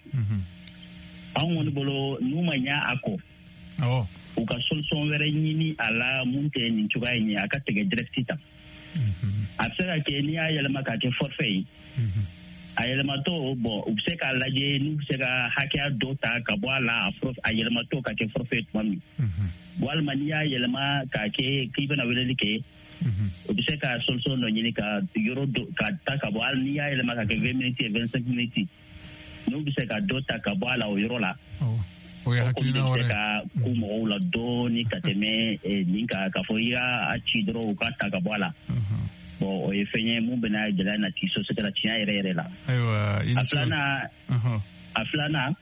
anw kɔni bolo n'u ma ɲa a kɔ u ka solution wɛrɛ ɲini a la mun tɛ nin cogoya in ye a ka tigɛ direct ta a bɛ se ka kɛ n'i y'a yɛlɛma k'a kɛ forfait ye a yɛlɛmatɔ bon u bɛ se k'a lajɛ n'u bɛ se ka hakɛya dɔ ta ka bɔ a la a yɛlɛmatɔ ka kɛ forfait tuma min walima n'i y'a yɛlɛma k'a kɛ k'i bɛna weleli kɛ o bɛ se ka solution dɔ ɲini ka yɔrɔ ka ta ka bɔ hali n'i y'a yɛlɛma ka kɛ 20 minutes 25 minutes n'u bɛ se ka dɔ ta ka bɔ a la o yɔrɔ la o ye hakilina wɛrɛ bɛ se ka ku mɔgɔw la dɔɔni ka tɛmɛ nin kan k'a fɔ i y'a ci dɔrɔn u ka ta ka bɔ a la bon o ye fɛn ye mun bɛna gɛlɛya nati société la tiɲɛ yɛrɛ yɛrɛ la a filanan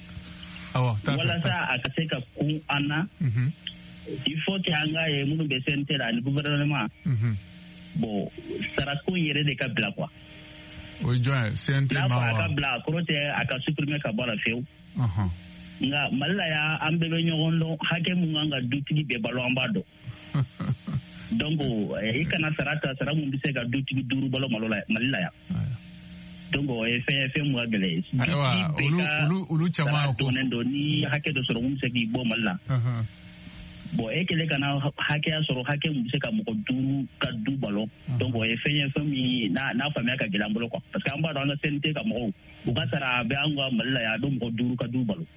walasa a ka se ka kun an na il faut que an ka ye minnu bɛ CNT la ani gouvernement bon sarako yɛrɛ de ka bila quoi o ye jɔn ye CNT ma wa n'a fɔ a ka bila kɔrɔ tɛ a ka supprimer ka bɔ a la fiyewu nka Mali la an bɛɛ bɛ ɲɔgɔn dɔn hakɛ mun kan ka dutigi bɛɛ balo an b'a dɔn donc i kana sara mun bɛ se ka dutigi 5 balo Mali la yan donc o ye fɛn mun ka gɛlɛn olu caman ko ni hakɛ dɔ sɔrɔ mun bɛ se k'i bɔ Mali la bon e kɛlen kana hakɛya sɔrɔ hakɛ mun bɛ se ka mɔgɔ 5 ka du balo donc o ye fɛn min n'a faamuya ka gɛlɛn an bolo quoi parce que an b'a dɔn an ka CNT ka mɔgɔw u ka sara bɛ an ka Mali la yan a bɛ mɔgɔ 5 ka du balo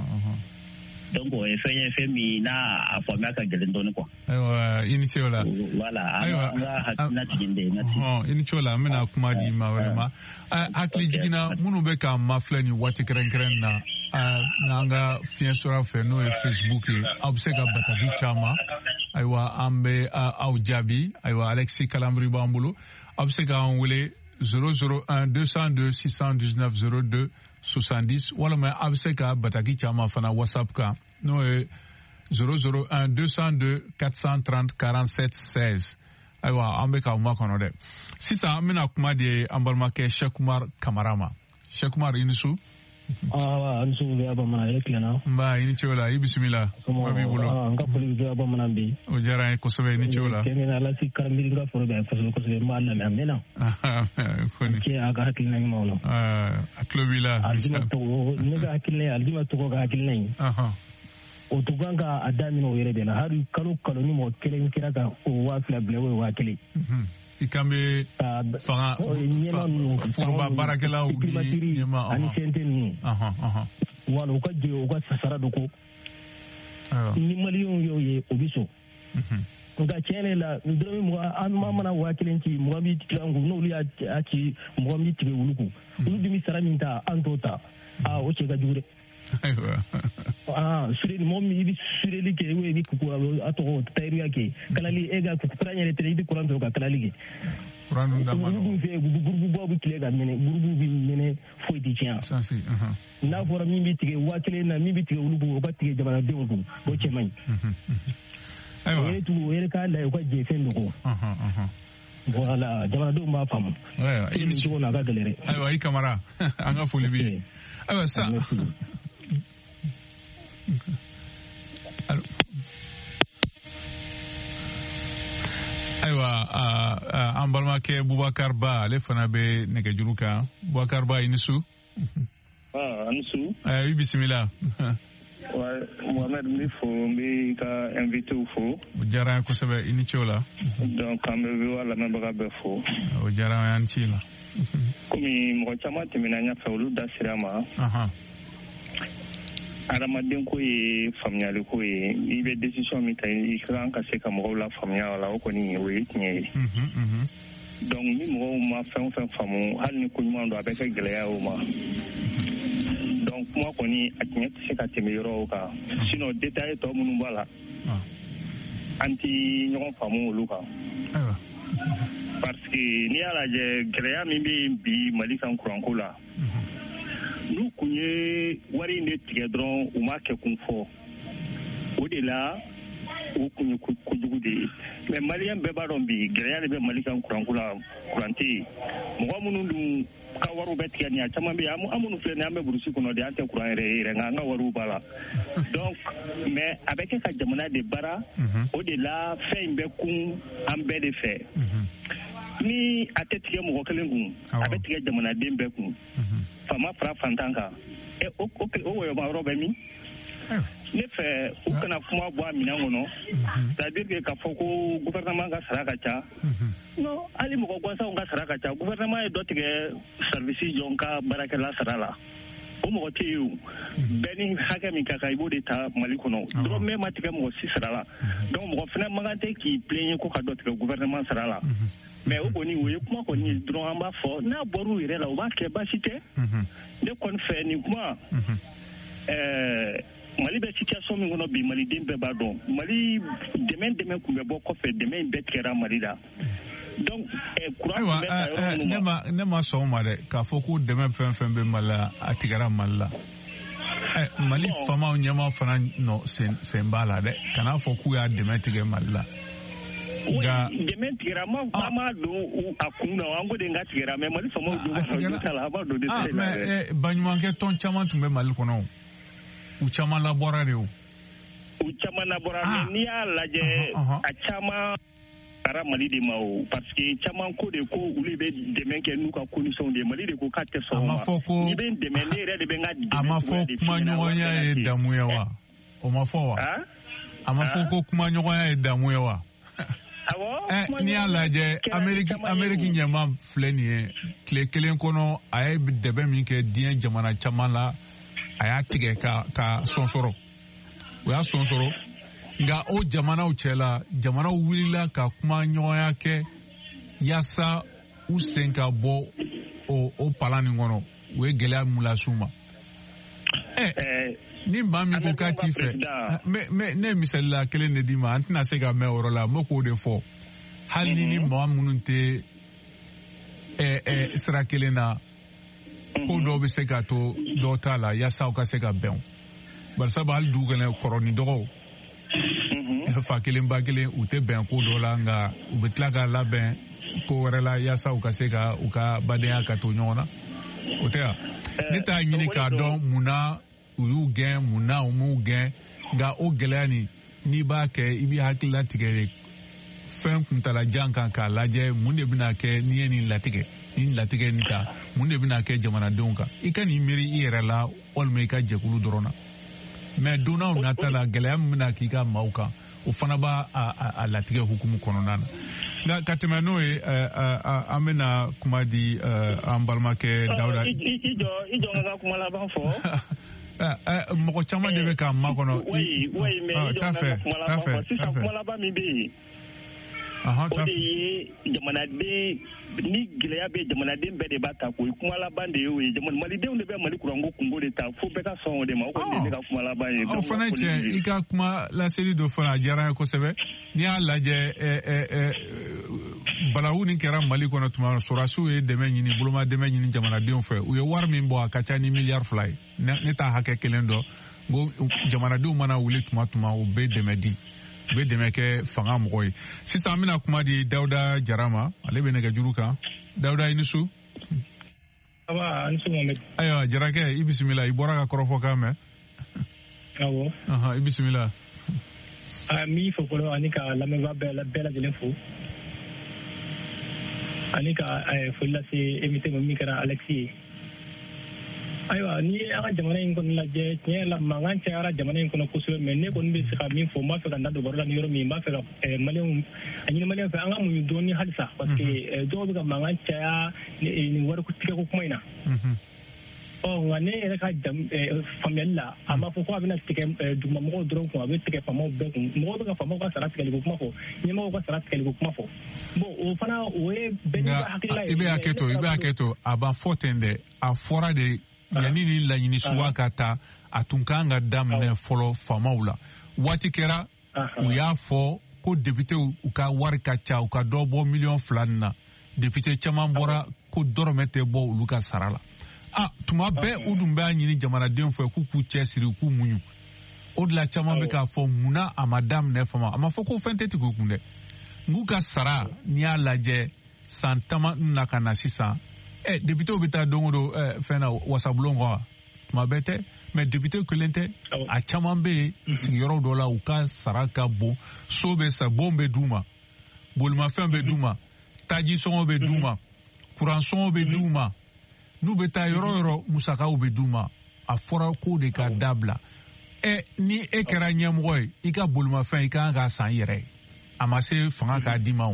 donc o ye fɛn min n'a faamuya ka gɛlɛn dɔɔni quoi ayiwa i ni ce o la voilà an ka hakilina tigɛ de i ni ce o la an bɛna kuma di ma wɛrɛ ma hakili jiginna minnu bɛ ka ma filɛ nin waati kɛrɛnkɛrɛn na n'an ka fiɲɛ sɔrɔ fɛ n'o ye Facebook ye aw bɛ se ka bataki caman ayiwa an bɛ aw jaabi ayiwa Alexis Kalamri b'an bolo aw bɛ se k'an wele 001 202 619 02 70 walima a bɛ se ka bataki caman fana WhatsApp kan n'o ye 001 202 430 47 16 ayiwa an bɛ ka kuma kɔnɔ dɛ sisan an bɛna kuma di an balimakɛ Cheikh Umar Kamara ma Cheikh Umar i ni su an su bɛ bamanan yɛrɛ tilenna nba i ni ce o la i bisimila kuma b'i bolo n ka foli bɛ bamanan bi o diyara n ye kosɛbɛ i ni ce o la kɛmɛ Alasi Karamiri ka foro bɛ kosɛbɛ n b'a lamɛn a mɛnna cɛ a ka hakilina ɲumanw na a tulo b'i la ne ka hakilina Alijuma Togo ka hakilina in o tun kan ka a daminɛ o yɛrɛ de la hali kalo ni mɔgɔ kelen kɛra ka o 2000 bila o ye 1000 i kan bɛ fanga foroba baarakɛlaw ni ɲɛma ani CNT ninnu wala u ka jɛ u ka sara dɔ ko ni maliyɛnw y'o ye o bɛ sɔn nka tiɲɛ la dɔrɔmɛ 20 an mana 1000 ci mɔgɔ min tigɛ an kun n'olu y'a ci mɔgɔ min tigɛ olu kun olu dun bɛ sara min ta an t'o ta o cɛ ka jugu dɛ sureli mɔgɔ min i bɛ sureli kɛ i bɛ a tɔgɔ tayiruya kɛ kalali e ka kuran yɛrɛ tɛ i bɛ kuran sɔrɔ ka kalali kɛ gurubu fɛ gurububaw bɛ tile ka minɛ gurubu bɛ minɛ foyi tɛ tiɲɛ n'a fɔra min bɛ tigɛ 1000 na min bɛ tigɛ olu kun o ka tigɛ jamanadenw kun o cɛ man ɲi o yɛrɛ k'a lajɛ u ka jɛ fɛn dogo voilà jamanadenw b'a faamu i ni cogo na a ka gɛlɛn dɛ ayiwa i Kamara an ka foli b'i ye ayiwa sa ayiwa an balimakɛ Bubakar Ba ale fana bɛ nɛgɛjuru kan Bubakar Ba i ni su a ni su i bisimila Mohamed n bɛ fo n bɛ ka invité fo o diyara n ye kosɛbɛ i ni ce o la donc an bɛ VOA lamɛnbaga bɛɛ fo o diyara n ye an ci la komi mɔgɔ caman tɛmɛna ɲɛfɛ olu da sera ma adamaden ko ye faamuyali ko ye i bɛ décision min ta i kan ka se ka mɔgɔw la faamuya o la o kɔni o ye tiɲɛ ye donc ni mɔgɔw ma fɛn o fɛn faamu hali ni ko ɲuman don a bɛ kɛ gɛlɛya o ma donc kuma kɔni a tiɲɛ tɛ se ka tɛmɛ yɔrɔ o kan sinon détail tɔ minnu b'a la an tɛ ɲɔgɔn faamu olu kan parce que n'i y'a lajɛ gɛlɛya min bɛ yen bi Mali kan kuranko la n'u kun ye wari in de tigɛ dɔrɔn u ma kɛ kun fɔ o de la o kun ye kojugu de ye mais maliyɛn bɛɛ b'a dɔn bi gɛlɛya de bɛ Mali kan kuranko la kuran tɛ yen mɔgɔ minnu dun ka wariw bɛ tigɛ nin a caman bɛ yen an minnu filɛ nin an bɛ burusi kɔnɔ de an tɛ kuran yɛrɛ nka an ka wariw b'a la donc mais a bɛ kɛ ka jamana de baara o de la fɛn in bɛ kun an bɛɛ de fɛ ni a tɛ tigɛ mɔgɔ kelen kun a bɛ tigɛ jamanaden bɛɛ kun faama fara fantan kan o wɔyɔma yɔrɔ bɛ min ne fɛ u kana kuma bɔ a minɛn kɔnɔ c'est-à-dire que k'a fɔ ko gouvernement ka sara ka ca non hali mɔgɔ gansanw ka sara ka ca gouvernement ye dɔ tigɛ service jɔ ka baarakɛla sara la o mɔgɔ tɛ yen o bɛɛ ni hakɛ min ka kan i b'o de ta Mali kɔnɔ dɔrɔmɛ ma tigɛ mɔgɔ si sara la donc mɔgɔ fana man kan tɛ k'i plaigner ko ka dɔ tigɛ gouvernement sara la mais o kɔni o ye kuma kɔni ye dɔrɔn an b'a fɔ n'a bɔra u yɛrɛ la u b'a kɛ baasi tɛ ne kɔni fɛ nin kuma Mali bɛ situation min kɔnɔ bi maliden bɛɛ b'a dɔn Mali dɛmɛ kun bɛ bɔ kɔfɛ dɛmɛ in bɛɛ tigɛra Mali la donc ne ma sɔn ma dɛ k'a fɔ ko dɛmɛ fɛn bɛ Mali la a tigɛra Mali la Mali famaw ɲɛma fana sen b'a la dɛ kan'a fɔ k'u y'a dɛmɛ tigɛ Mali la nka dɛmɛ tigɛra ma don a kun na an ko de nka tigɛra mais Mali famaw don a b'a don de mais baɲumankɛ tɔn caman tun bɛ Mali kɔnɔ u caman labɔra de o u caman labɔra mais n'i y'a lajɛ a caman taara Mali de ma o parce que caman ko de ko olu bɛ dɛmɛ kɛ n'u ka condition de Mali de ko k'a tɛ sɔn o ma n'i bɛ dɛmɛ ne yɛrɛ de bɛ n ka dɛmɛ a ma fɔ kuma ɲɔgɔnya ye damu ye wa o ma fɔ wa a ma fɔ ko kuma ɲɔgɔnya ye damu ye wa n'i y'a lajɛ Amérique ɲɛma filɛ nin ye tile kelen kɔnɔ a ye dɛmɛ min kɛ diɲɛ jamana caman la a y'a tigɛ ka sɔn sɔrɔ o y'a sɔn sɔrɔ nka o jamanaw cɛla jamanaw wulila ka kuma ɲɔgɔnya kɛ yaasa u sen ka bɔ o palan nin kɔnɔ u ye gɛlɛya mun las'u ma ni maa min ko k'a t'i fɛ ne ye misalila kelen de d'i ma an tɛna se ka mɛn o yɔrɔ la n bɛ k'o de fɔ hali ni maa minnu tɛ sira kelen na ko dɔw bɛ se ka to dɔw t'a la yaasa u ka se ka bɛn barisabu hali dugu kɛnɛ kɔrɔ ni dɔgɔw fa kelen ba kelen u tɛ bɛn ko dɔ la nka u bɛ tila ka labɛn ko wɛrɛ la yaasa u ka se ka u ka badenya ka to ɲɔgɔn na o tɛ wa ne t'a ɲini k'a dɔn munna u y'u gɛn munna u m'u gɛn nka o gɛlɛya nin n'i b'a kɛ i b'i hakili latigɛ de fɛn kuntalajan kan k'a lajɛ mun de bɛna kɛ n'i ye nin latigɛ nin ta mun de bɛna kɛ jamanadenw kan i ka n'i miiri i yɛrɛ la walima i ka jɛkulu dɔrɔn na mais donnaw nata la gɛlɛya min bɛna k'i ka maaw kan o fana b'a a latigɛ hukumu kɔnɔna na nka ka tɛmɛ n'o ye an bɛna kuma di an balimakɛ Dawuda i jɔ n ka kuma laban fɔ mɔgɔ caman de bɛ k'a makɔnɔ sisan kuma laban min bɛ yen o de ye jamanaden ni gɛlɛya bɛ jamanaden bɛɛ de b'a ta ko ye kuma laban de ye o ye malidenw de bɛ Mali kuranko kunko de ta fo bɛɛ ka sɔn o de ma o kɔni de ne ka kuma laban ye. o fana cɛ i ka kuma laseli dɔ fana a diyara n ye kosɛbɛ n'i y'a lajɛ balawu ni kɛra Mali kɔnɔ tuma sɔrɔdasiw ye dɛmɛ ɲini boloma dɛmɛ ɲini jamanadenw fɛ u ye wari min bɔ a ka ca ni miliyari 2 ye ne t'a hakɛ kelen dɔn n ko jamanadenw mana wuli tuma u bɛ dɛmɛ di. U bɛ dɛmɛ kɛ fanga mɔgɔ ye sisan an bɛna kuma di Dawuda Jara ma ale bɛ nɛgɛjuru kan Dawuda i ni su. ayiwa Jarakɛ i bisimila i bɔra ka kɔrɔfɔkan mɛn. awɔ i bisimila. n b'i fɔ fɔlɔ ani ka lamɛnbaga bɛɛ lajɛlen fo ani ka foli lase invité min kɛra Alexis ye. ayiwa ni an ka jamana in kɔni lajɛ tiɲɛ yɛrɛ la mankan cayara jamana in kɔnɔ kosɛbɛ mais ne kɔni bɛ se ka min fɔ n b'a fɛ ka n da don baro la ni yɔrɔ min n b'a fɛ ka maliyɛnw a ɲini maliyɛnw fɛ an ka muɲu dɔɔni halisa parce que dɔw bɛ ka mankan caya nin wari tigɛko kuma in na nka ne yɛrɛ ka faamuyali la a ma fɔ ko a bɛna tigɛ dugumamɔgɔw dɔrɔn kun a bɛ tigɛ faamaw bɛɛ kun mɔgɔw bɛ ka faamaw ka sara tigɛliko kuma fɔ ɲɛmɔgɔw ka sara tigɛliko kuma fɔ bon o fana o ye bɛɛ n'i ka hakilila ye. i bɛ hakɛ to a b'a fɔ ten dɛ a fɔra de yanni ni laɲini suguya ka taa a tun kan ka daminɛ fɔlɔ faamaw la waati kɛra u y'a fɔ ko députéw u ka wari ka ca u ka dɔ bɔ 2 nin na député caman bɔra ko dɔrɔmɛ tɛ bɔ olu ka sara la tuma bɛɛ u dun b'a ɲini jamanadenw fɛ k'u cɛ siri u k'u muɲu o de la caman bɛ k'a fɔ munna a ma daminɛ fama a ma fɔ ko fɛn tɛ tigɛ u kun dɛ n'u ka sara n'i y'a lajɛ san 10 na ka na sisan députéw bɛ taa don o don fɛn na wasabulon kɔ tuma bɛɛ tɛ mais député kelen tɛ a caman bɛ yen sigiyɔrɔ dɔ la u ka sara ka bon so bɛ sa bon bɛ d'u ma bolimafɛn bɛ d'u ma taji sɔngɔ bɛ d'u ma kuran sɔngɔ bɛ d'u ma n'u bɛ taa yɔrɔ yɔrɔ musakaw bɛ d'u ma a fɔra ko de ka dabila ni e kɛra ɲɛmɔgɔ ye i ka bolimafɛn i kan k'a san i yɛrɛ ye a ma se fanga k'a d'i ma o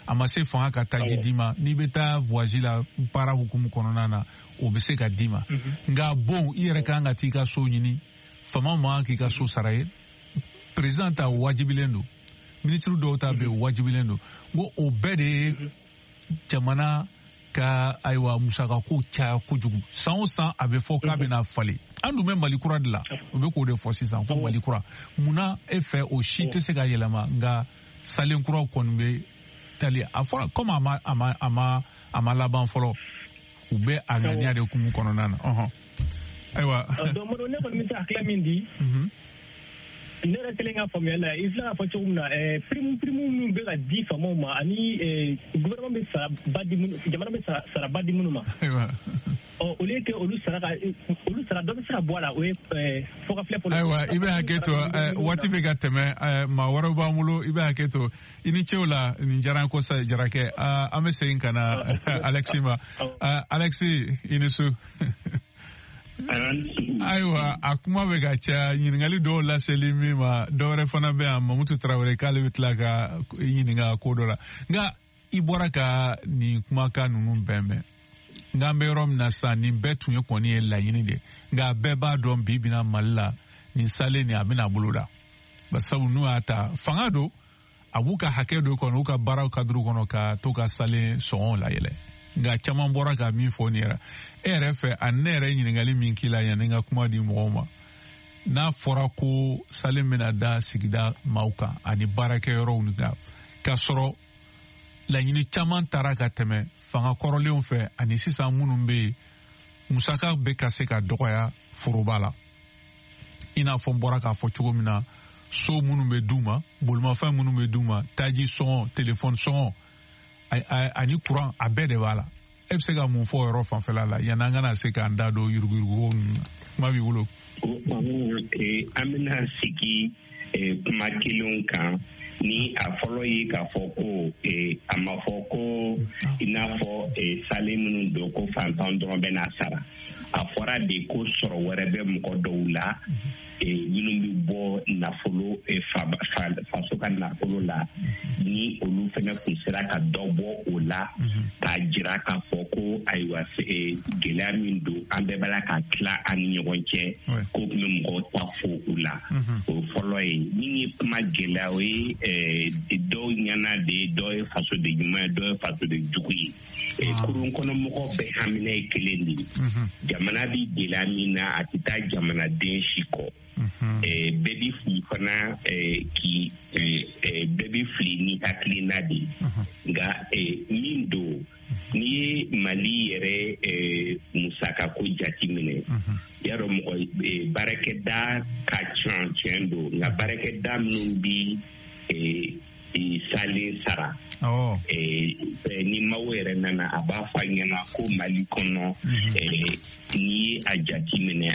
amase fanga ka taji dima ni beta voyage la para hukumu kɔnɔna na o bɛ se ka dima nga bon i yɛrɛ kan ka t'i ka so ɲini fama ma k'i ka so sara ye président ta wajibilen don ministre dɔw ta bɛ wajibilen don ngo o bɛɛ de ye jamana ka ayiwa musakako caya kojugu san o san a bɛ fɔ k'a bɛna falen an dun bɛ Mali kura de la o bɛ k'o de fɔ sisan ko Mali kura munna e fɛ o si tɛ se ka yɛlɛma nga salen kuraw kɔni bɛ tali a fɔra comme a ma laban fɔlɔ u bɛ a ŋaniya de kumu kɔnɔna na ayiwa donc Modibo ne kɔni bɛ se hakilila min di ne yɛrɛ kelen ka faamuyali la i filɛ ka fɔ cogo min na prime min bɛ ka di faamaw ma ani gouvernement bɛ jamana bɛ saraba di minnu ma olu ye kɛ olu sara dɔ bɛ se ka bɔ a la o ye fɔ ka filɛ ayiwa i bɛ hakɛ to waati bɛ ka tɛmɛ maa wɛrɛw b'an bolo i bɛ hakɛ to i ni cɛw la nin diyara n ko sa Jarakɛ an bɛ segin ka na Alexis ma Alexis i ni su ayiwa a kuma bɛ ka caya ɲininkali dɔw laseli min ma dɔwɛrɛ fana bɛ yan Mamutu Tarawele k'ale bɛ tila ka ɲininka ko dɔ la nka i bɔra ka nin kumakan ninnu bɛɛ mɛn nka an bɛ yɔrɔ min na sisan nin bɛɛ tun ye kɔni ye laɲini de nka bɛɛ b'a dɔn bi bina Mali la nin salen nin a bɛna bolo da basabu n'u y'a ta fanga don a b'u ka hakɛ dɔ kɔnɔ u ka baaraw kaduru kɔnɔ ka to ka salen sɔngɔw layɛlɛ nka caman bɔra ka min fɔ nin yɛrɛ e yɛrɛ fɛ ani ne yɛrɛ ɲininkali min k'i la yanni n ka kuma di mɔgɔw ma n'a fɔra ko salen bɛna da sigida maaw kan ani baarakɛyɔrɔw ni ka sɔrɔ laɲini caman taara ka tɛmɛ fanga kɔrɔlenw fɛ ani sisan minnu bɛ yen musaka bɛ ka se ka dɔgɔya foroba la i n'a fɔ n bɔra k'a fɔ cogo min na so minnu bɛ d'u ma bolimafɛn minnu bɛ d'u ma taji sɔngɔ telefɔni sɔngɔ ani kuran a bɛɛ de b'a la e bɛ se ka mun fɔ yɔrɔ fanfɛla la yanni an kana se k'an da don yuruguyurugu ninnu na kuma b'i bolo. an bɛna sigi kuma kelenw kan ni a fɔlɔ ye k'a fɔ ko a ma fɔ ko i n'a fɔ salen minnu don ko fantan dɔrɔn bɛ n'a sara a fɔra de ko sɔrɔ wɛrɛ bɛ mɔgɔ dɔw la minnu bɛ bɔ nafolo faso ka nafolo la ni olu fana kun sera ka dɔ bɔ o la k'a jira k'a fɔ ko ayiwa gɛlɛya min don an bɛɛ b'a la ka tila an ni ɲɔgɔn cɛ ko tun bɛ mɔgɔw ta fo o la o fɔlɔ ye min ye kuma gɛlɛya o ye dɔw ɲɛna de dɔw ye faso de ɲuman ye dɔw ye faso de jugu ye kurun kɔnɔ mɔgɔw bɛɛ hamina ye kelen de jamana bi gɛlɛya min na a tɛ taa jamanaden si kɔ bɛɛ bi fili fana bɛɛ bi fili ni hakilina de nka min don n'i ye Mali yɛrɛ musakako jati minɛ yarɔ mɔgɔ baarakɛda ka can tiɲɛ don nka baarakɛda minnu bi salen sara ni maaw yɛrɛ nana a b'a fɔ a ɲɛna ko Mali kɔnɔ n'i ye a jati minɛ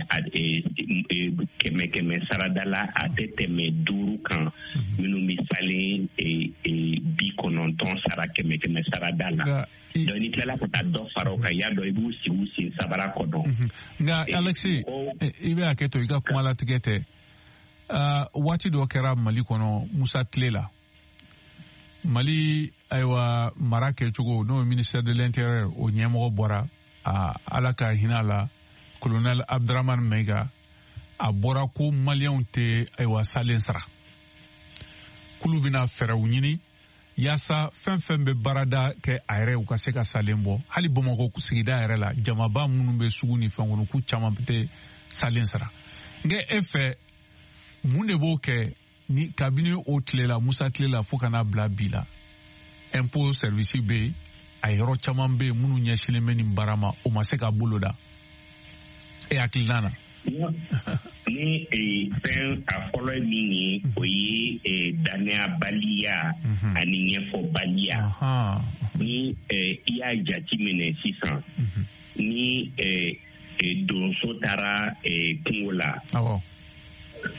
kɛmɛ sarada la a tɛ tɛmɛ 5 kan minnu bɛ salen 90 sara kɛmɛ sarada la donc ni tilala ka taa dɔ fara o kan y'a dɔn i b'u sigi u sen sabara kɔnɔ nka Alexis i bɛ hakɛ to i ka kuma latigɛ tɛ waati dɔ kɛra Mali kɔnɔ Musa tile la Mali ayiwa mara kɛcogo n'o ye ministère de l'intérieur o ɲɛmɔgɔ bɔra ala ka hinɛ la colonel Abdramane Maiga a bɔra ko maliyɛnw tɛ ayiwa salen sara kulu bɛna fɛɛrɛw ɲini yaasa fɛn fɛn bɛ baarada kɛ a yɛrɛ u ka se ka salen bɔ hali Bamakɔ sigida yɛrɛ la jamaba minnu bɛ sugu ni fɛn kɔnɔ k'u caman tɛ salen sara nka e fɛ mun de b'o kɛ ni kabini o tile la Musa tile la fo kana bila bi la impôt service bɛ yen a yɔrɔ caman bɛ yen minnu ɲɛsinnen bɛ nin baara ma o ma se ka bolo da e hakilina na. ni fɛn a fɔlɔ min ye o ye danayabaliya ani ɲɛfɔbaliya ni i y'a jati minɛ sisan ni donso taara kungo la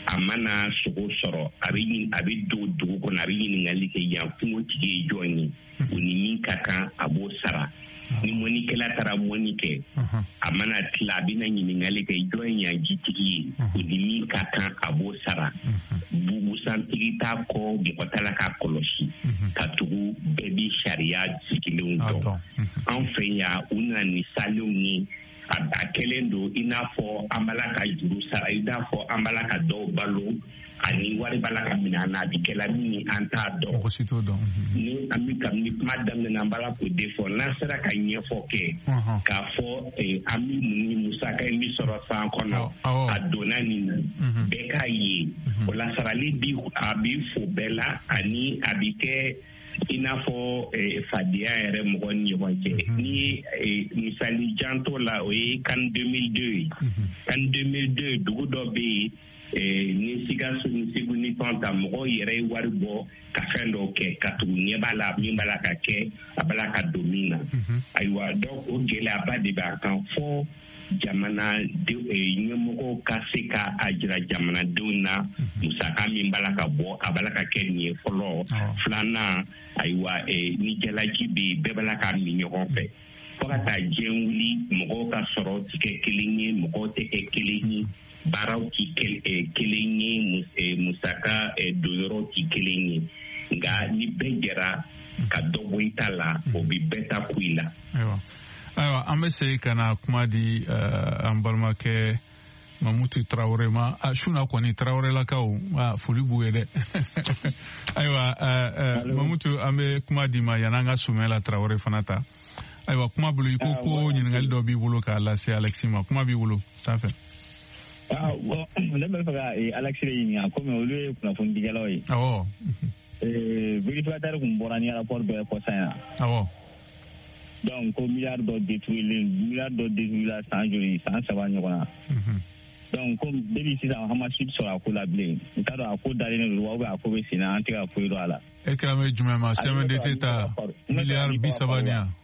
a mana sogo sɔrɔ a bɛ don dugu kɔnɔ a bɛ ɲininkali kɛ yan kungo tigi ye jɔn ye o ni min ka kan a b'o sara ni mɔnikɛla taara mɔni kɛ a mana tila a bɛna ɲininkali kɛ jɔn ye yan jitigi ye o ni min ka kan a b'o sara bugusantigi t'a kɔ mɔgɔ t'a la k'a kɔlɔsi ka tugu bɛɛ bi sariya sigilenw dɔn an fɛ yan u nana ni salenw ye a kɛlen don i n'a fɔ an b'a la ka juru sara i n'a fɔ an b'a la ka dɔw balo ani wari b'a la ka minɛ an na a bɛ kɛla min an t'a dɔn ni an bɛ ka ni kuma daminɛ an b'a la k'o de fɔ n'an sera ka ɲɛfɔ kɛ k'a fɔ an bɛ mun ni musaka in bɛ sɔrɔ san kɔnɔ a donna nin na bɛɛ k'a ye o la sarali a bɛ fo bɛɛ la ani a bɛ kɛ i n'a fɔ fadenya yɛrɛ mɔgɔ ni ɲɔgɔn cɛ ni misali janto la o ye kan 2002 ye kan 2002 dugu dɔ bɛ yen ni Sikaso ni Segu ni Tɔnta mɔgɔw yɛrɛ ye wari bɔ ka fɛn dɔw kɛ ka tugu ɲɛ b'a la min b'a la ka kɛ a b'a la ka don min na ayiwa donc o gɛlɛyaba de b'a kan fɔ jamana ɲɛmɔgɔw ka se ka a jira jamanadenw na musaka min b'a la ka bɔ a b'a la ka kɛ nin ye fɔlɔ filanan ayiwa ni jalaji bɛ yen bɛɛ b'a la ka min ɲɔgɔn fɛ fo ka taa diɲɛ wuli mɔgɔw ka sɔrɔ tɛ kɛ kelen ye mɔgɔw tɛ kɛ kelen ye baaraw tɛ kelen ye musaka donyɔrɔ tɛ kelen ye nka ni bɛɛ jɛra ka dɔ bɔ i ta la o bɛ bɛɛ ta ku i la. Ayiwa an bɛ segin ka na kuma di an balimakɛ Mamutu Tarawele ma suna kɔni Tarawelelakaw foli b'u ye dɛ ayiwa Mamutu an bɛ kuma di ma yan'an ka Sumala Tarawele fana ta ayiwa kuma bolo i ko ɲininkali dɔ b'i bolo k'a lase Alexis ma kuma b'i bolo sanfɛ. Ne bɛ fɛ ka Alexis ɲininka komi olu ye kunnafonidigɛlaw ye. Awɔ. Vérificateur kun bɔra ni rapport dɔ ye kɔsan yan. Awɔ. Donc ko milliard dɔ détruit la san joli san 3 ɲɔgɔn na. Donc comme depuis sisan an ma suite sɔrɔ a ko la bilen n t'a dɔn a ko dalen don wa a ko bɛ sen na an tɛ ka foyi dɔn a la. E kɛra mɛ jumɛn ma CMDT ta miliyari 30 ni yan.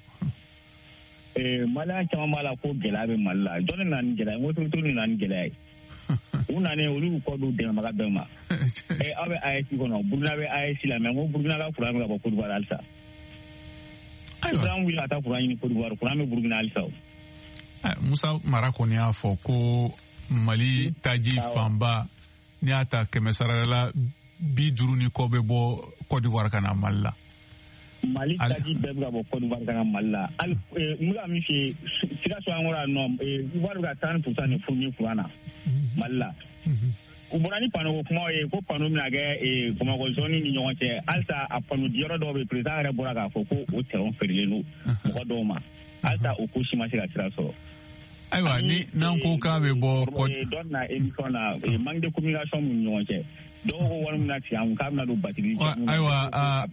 Maliyɛn caman b'a la ko gɛlɛya bɛ Mali la jɔn de nana ni gɛlɛya ye autorité de nana ni gɛlɛya ye. U nanen olu kɔ don dɛmɛbaga bɛɛ ma. Aw bɛ AES kɔnɔ Burukina bɛ AES la mais n ko Burukina ka courant bɛ ka bɔ Côte d'Ivoire halisa. Courant wuli ka taa courant ɲini Côte d'Ivoire courant bɛ Burukina halisa o. Musa Mara kɔni y'a fɔ ko Mali taji fanba n'i y'a ta 100 sara la 50 ni kɔ bɛ bɔ Côte d'Ivoire ka na Mali la. Mali taji bɛɛ bɛ ka bɔ Côte d'Ivoire ka na Mali la hali n bɛ ka min f'i ye Sikaso an kɔrɔ yan nɔ wari bɛ ka 10% de fourni courant na Mali la. U bɔra ni pano ko kumaw ye ko pano bɛna kɛ Bamakɔ zone ni ɲɔgɔn cɛ halisa a pano diyɔrɔ dɔw bɛ président yɛrɛ bɔra k'a fɔ ko o terrain feerelen don mɔgɔ dɔw ma halisa o ko si ma se ka sira sɔrɔ. Ayiwa ni n'an ko k'a bɛ bɔ dɔ na émission na manque de communication mun ni ɲɔgɔn cɛ dɔw ko wari min na tigɛ an k'a bɛna don batiri ayiwa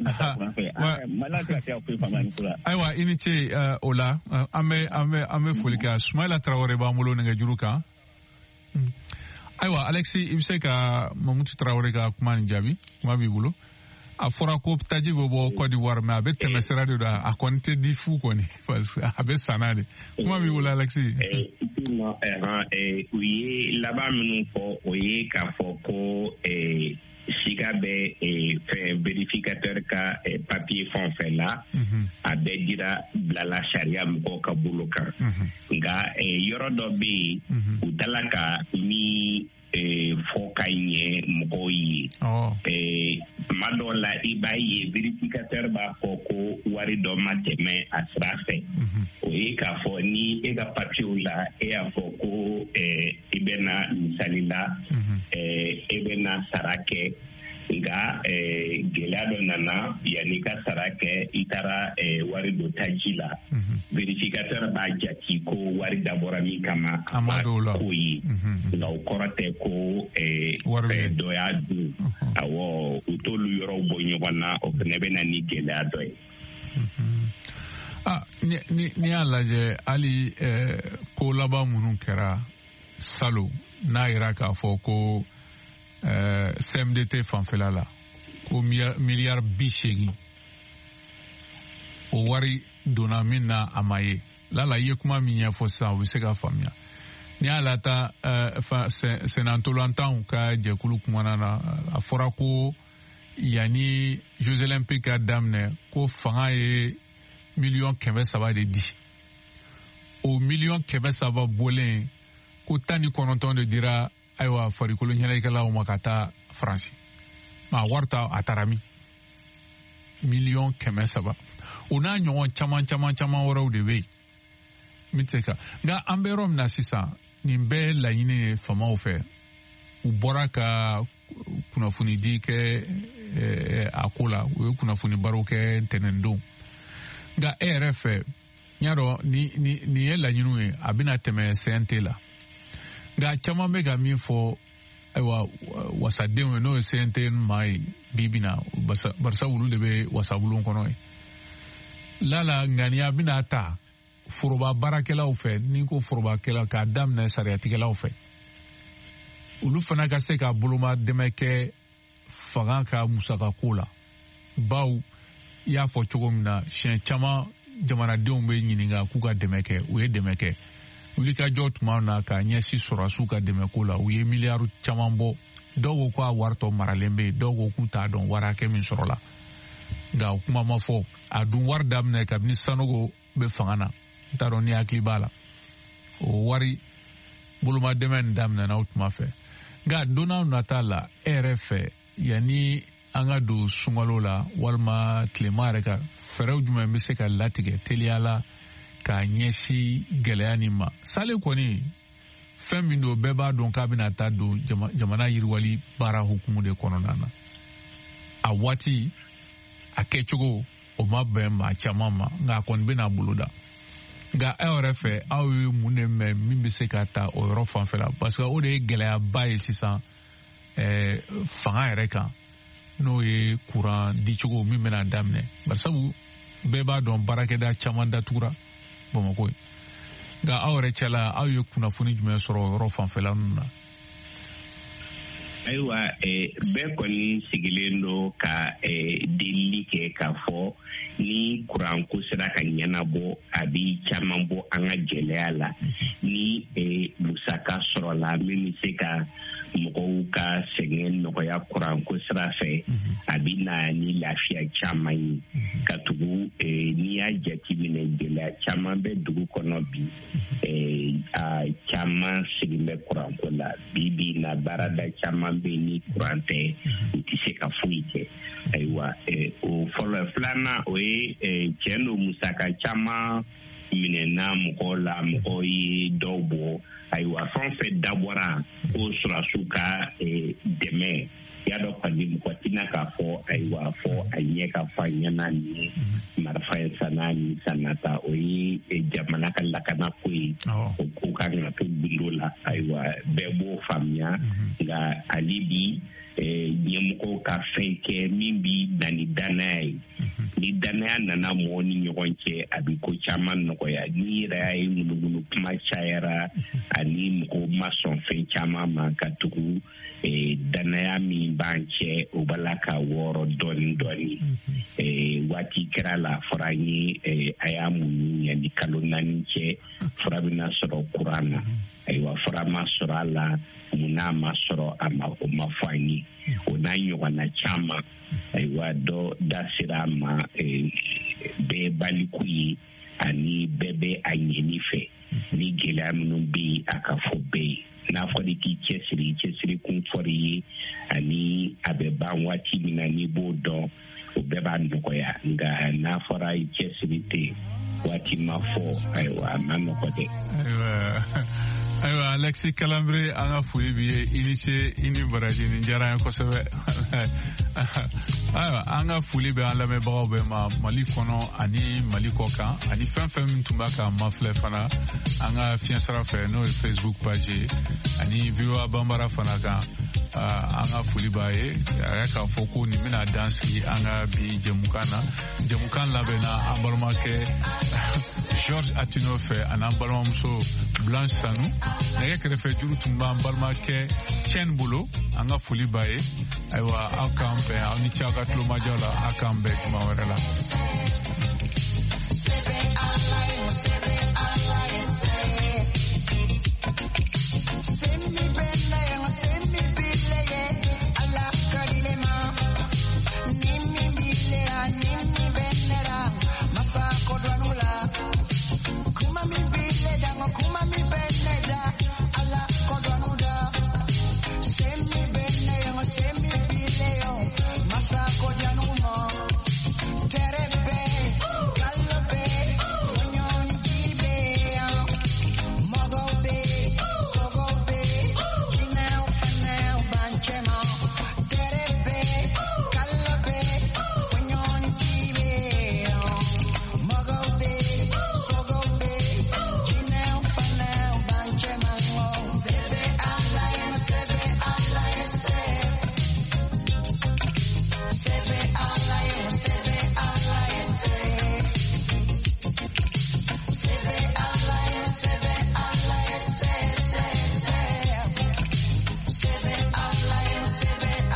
ayiwa i ni ce o la an bɛ foli kɛ Sumala Tarawele b'an bolo nɛgɛjuru kan ayiwa Alexis i bɛ se ka Mamutu Tarawele ka kuma nin jaabi kuma b'i bolo a fɔra ko taji bɛ bɔ Côte d'Ivoire mais a bɛ tɛmɛ sira de la a kɔni tɛ di fu kɔni parce que a bɛ sanna de kuma b'i bolo Alexis. U ye laban minnu fɔ o ye k'a fɔ ko Sika bɛ fɛn vérificateur ka papier fɛn o fɛn la a bɛɛ dira bilala sariya mɔgɔw ka bolo kan nka yɔrɔ dɔ bɛ yen u tala ka ni fɔ ka ɲɛ mɔgɔw ye tuma dɔw la i b'a ye vérificateur b'a fɔ ko wari dɔ ma tɛmɛ a sira fɛ o ye k'a fɔ ni e ka papiyew la e y'a fɔ ko i bɛna misali la e bɛna sara kɛ nka gɛlɛya dɔ nana yanni ka sara kɛ i taara wari dɔ taji la vérificateur b'a jate ko wari dabɔra min kama a ma k'o ye nka o kɔrɔ tɛ ko dɔ y'a dun awɔ u t'olu yɔrɔw bɔ ɲɔgɔn na o fana bɛ na ni gɛlɛya dɔ ye. Ni y'a lajɛ hali ko laban minnu kɛra salon n'a yira k'a fɔ ko CMDT fanfɛla la ko miliyari 80 o wari donna min na a ma ye lala i ye kuma min ɲɛfɔ sisan o bɛ se ka faamuya ni ala ta senantolantan ka jɛkulu kumana na a fɔra ko yanni Jeux olympiques ka daminɛ ko fanga ye 1,300,000 de di o 1,300,000 bɔlen ko 19 de dira ayiwa farikolo ɲɛnajɛkɛlaw ma ka taa Faransi ma warta a taara min 1,300,000 o n'a ɲɔgɔn caman wɛrɛw de bɛ yen min tɛ ka nka an bɛ yɔrɔ min na sisan nin bɛɛ laɲini ye famaw fɛ u bɔra ka kunnafoni di kɛ a ko la u ye kunnafoni baro kɛ ntɛnɛndon nka e yɛrɛ fɛ n y'a dɔn nin ye laɲiniw ye a bɛna tɛmɛ CNT la nka caman bɛ ka min fɔ ayiwa wasadenw ye n'o ye CNT maa ye bibi na barisa olu de bɛ wasabulon kɔnɔ ye lala ŋaniya bɛna ta foroba baarakɛlaw fɛ ni ko forobakɛlaw k'a daminɛ sariyatigɛlaw fɛ olu fana ka se ka boloma dɛmɛ kɛ fanga ka musakako la baw i y'a fɔ cogo min na siɲɛ caman jamanadenw bɛ ɲininka k'u ka dɛmɛ kɛ u ye dɛmɛ kɛ wulikajɔ tuma na ka ɲɛsin sɔrɔsiw ka dɛmɛko la u ye miliyari caman bɔ dɔw ko ko a wari tɔ maralen bɛ yen dɔw ko k'u t'a dɔn wari hakɛ min sɔrɔla nka o kuma ma fɔ a dun wari daminɛ kabini Sanogo bɛ fanga na n t'a dɔn ni hakili b'a la o wari bolomadɛmɛ nin daminɛna o tuma fɛ nka don n'a nata la e yɛrɛ fɛ yanni an ka don sunkalo la walima tilema yɛrɛ ka fɛɛrɛw jumɛn bɛ se ka latigɛ teliya la k'a ɲɛsin gɛlɛya nin ma sale kɔni fɛn min don bɛɛ b'a dɔn k'a bɛna taa don jamana yiriwali baara hukumu de kɔnɔna na a waati a kɛcogo o ma bɛn maa caman ma nka a kɔni bɛna boloda nka aw yɛrɛ fɛ aw ye mun de mɛn min bɛ se ka ta o yɔrɔ fanfɛla parce que o de ye gɛlɛyaba ye sisan fanga yɛrɛ kan n'o ye kuran dicogo min bɛna daminɛ barisabu bɛɛ b'a dɔn baarakɛda caman datugura Bamakɔ ye nka aw yɛrɛ cɛla aw ye kunnafoni jumɛn sɔrɔ o yɔrɔ fanfɛla ninnu na ayiwa bɛɛ kɔni sigilen don ka delili kɛ k'a fɔ ni kuranko sera ka ɲɛnabɔ a bi caman bɔ an ka gɛlɛya la ni musaka sɔrɔla min bɛ se ka mɔgɔw ka sɛgɛn nɔgɔya kuranko sira fɛ a bi na ni lafiya caman ye ka tugu n'i y'a jateminɛ gɛlɛya caman bɛ dugu kɔnɔ bi a caman sigin bɛ kuranko la bi na baarada caman bɛ ni kuran tɛ u tɛ se ka foyi kɛ ayiwa o fɔlɔ filanan o ye cɛn don musaka caman minɛna mɔgɔw la mɔgɔw ye dɔw bɔ ayiwa fɛn o fɛn dabɔra ko sɔrɔsiw ka dɛmɛ y'a dɔn kɔni mɔgɔ tɛna k'a fɔ ayiwa fɔ a ɲɛ ka fɔ a ɲɛna ni marifa ye san'a ni sanata o ye jamana ka lakana ko ye o ko kan ka to gundo la ayiwa bɛɛ b'o faamuya nka hali bi ɲɛmɔgɔw ka fɛn kɛ min bi na ni danaya ye ni danaya nana mɔgɔw ni ɲɔgɔn cɛ a bi ko caman nɔgɔya ni yɛrɛ y'a ye munumunu kuma cayara ani mɔgɔw ma sɔn fɛn caman ma ka tugu danaya min b'an cɛ o b'a la ka wɔɔrɔ dɔɔni waati kɛra la fɔra an ye a y'a muɲu yanni kalo 4 cɛ fura bɛna sɔrɔ kuran na ayiwa fura ma sɔrɔ a la munna ma sɔrɔ a ma o ma fɔ an ye o n'a ɲɔgɔnna caman ayiwa dɔ da sera a ma bɛɛ baliku ye ani bɛɛ bɛ a ɲɛni fɛ ni gɛlɛya minnu bɛ yen a ka fɔ bɛɛ ye n'a fɔra k'i cɛsiri kun fɔra i ye ani a bɛ ban waati min na n'i b'o dɔn o bɛɛ b'a nɔgɔya nka n'a fɔra i cɛsiri tɛ waati ma fɔ ayiwa a ma nɔgɔ dɛ. ayiwa Alexis Kalambre an ka foli b'i ye i ni ce i ni baraji nin diyara n ye kosɛbɛ ayiwa an ka foli bɛ an lamɛnbagaw bɛɛ ma Mali kɔnɔ ani Mali kɔ kan ani fɛn fɛn min tun b'a ka mafilɛ fana an ka fiɲɛ sira fɛ n'o ye Facebook page ye ani VOA Bambara fana kan an ka foli b'a ye a y'a k'a fɔ ko nin bɛna dan sigi an ka bi jɛmukan na jɛmukan labɛnna an balimakɛ George Atino fɛ ani an balimamuso Blanche Sanu nɛgɛ kɛrɛfɛ juru tun b'an balimakɛ Tiɛn bolo an ka foli b'a ye ayiwa aw k'an bɛn aw ni ce aw ka tulomajɔ la aw k'an bɛn tuma wɛrɛ la. Send me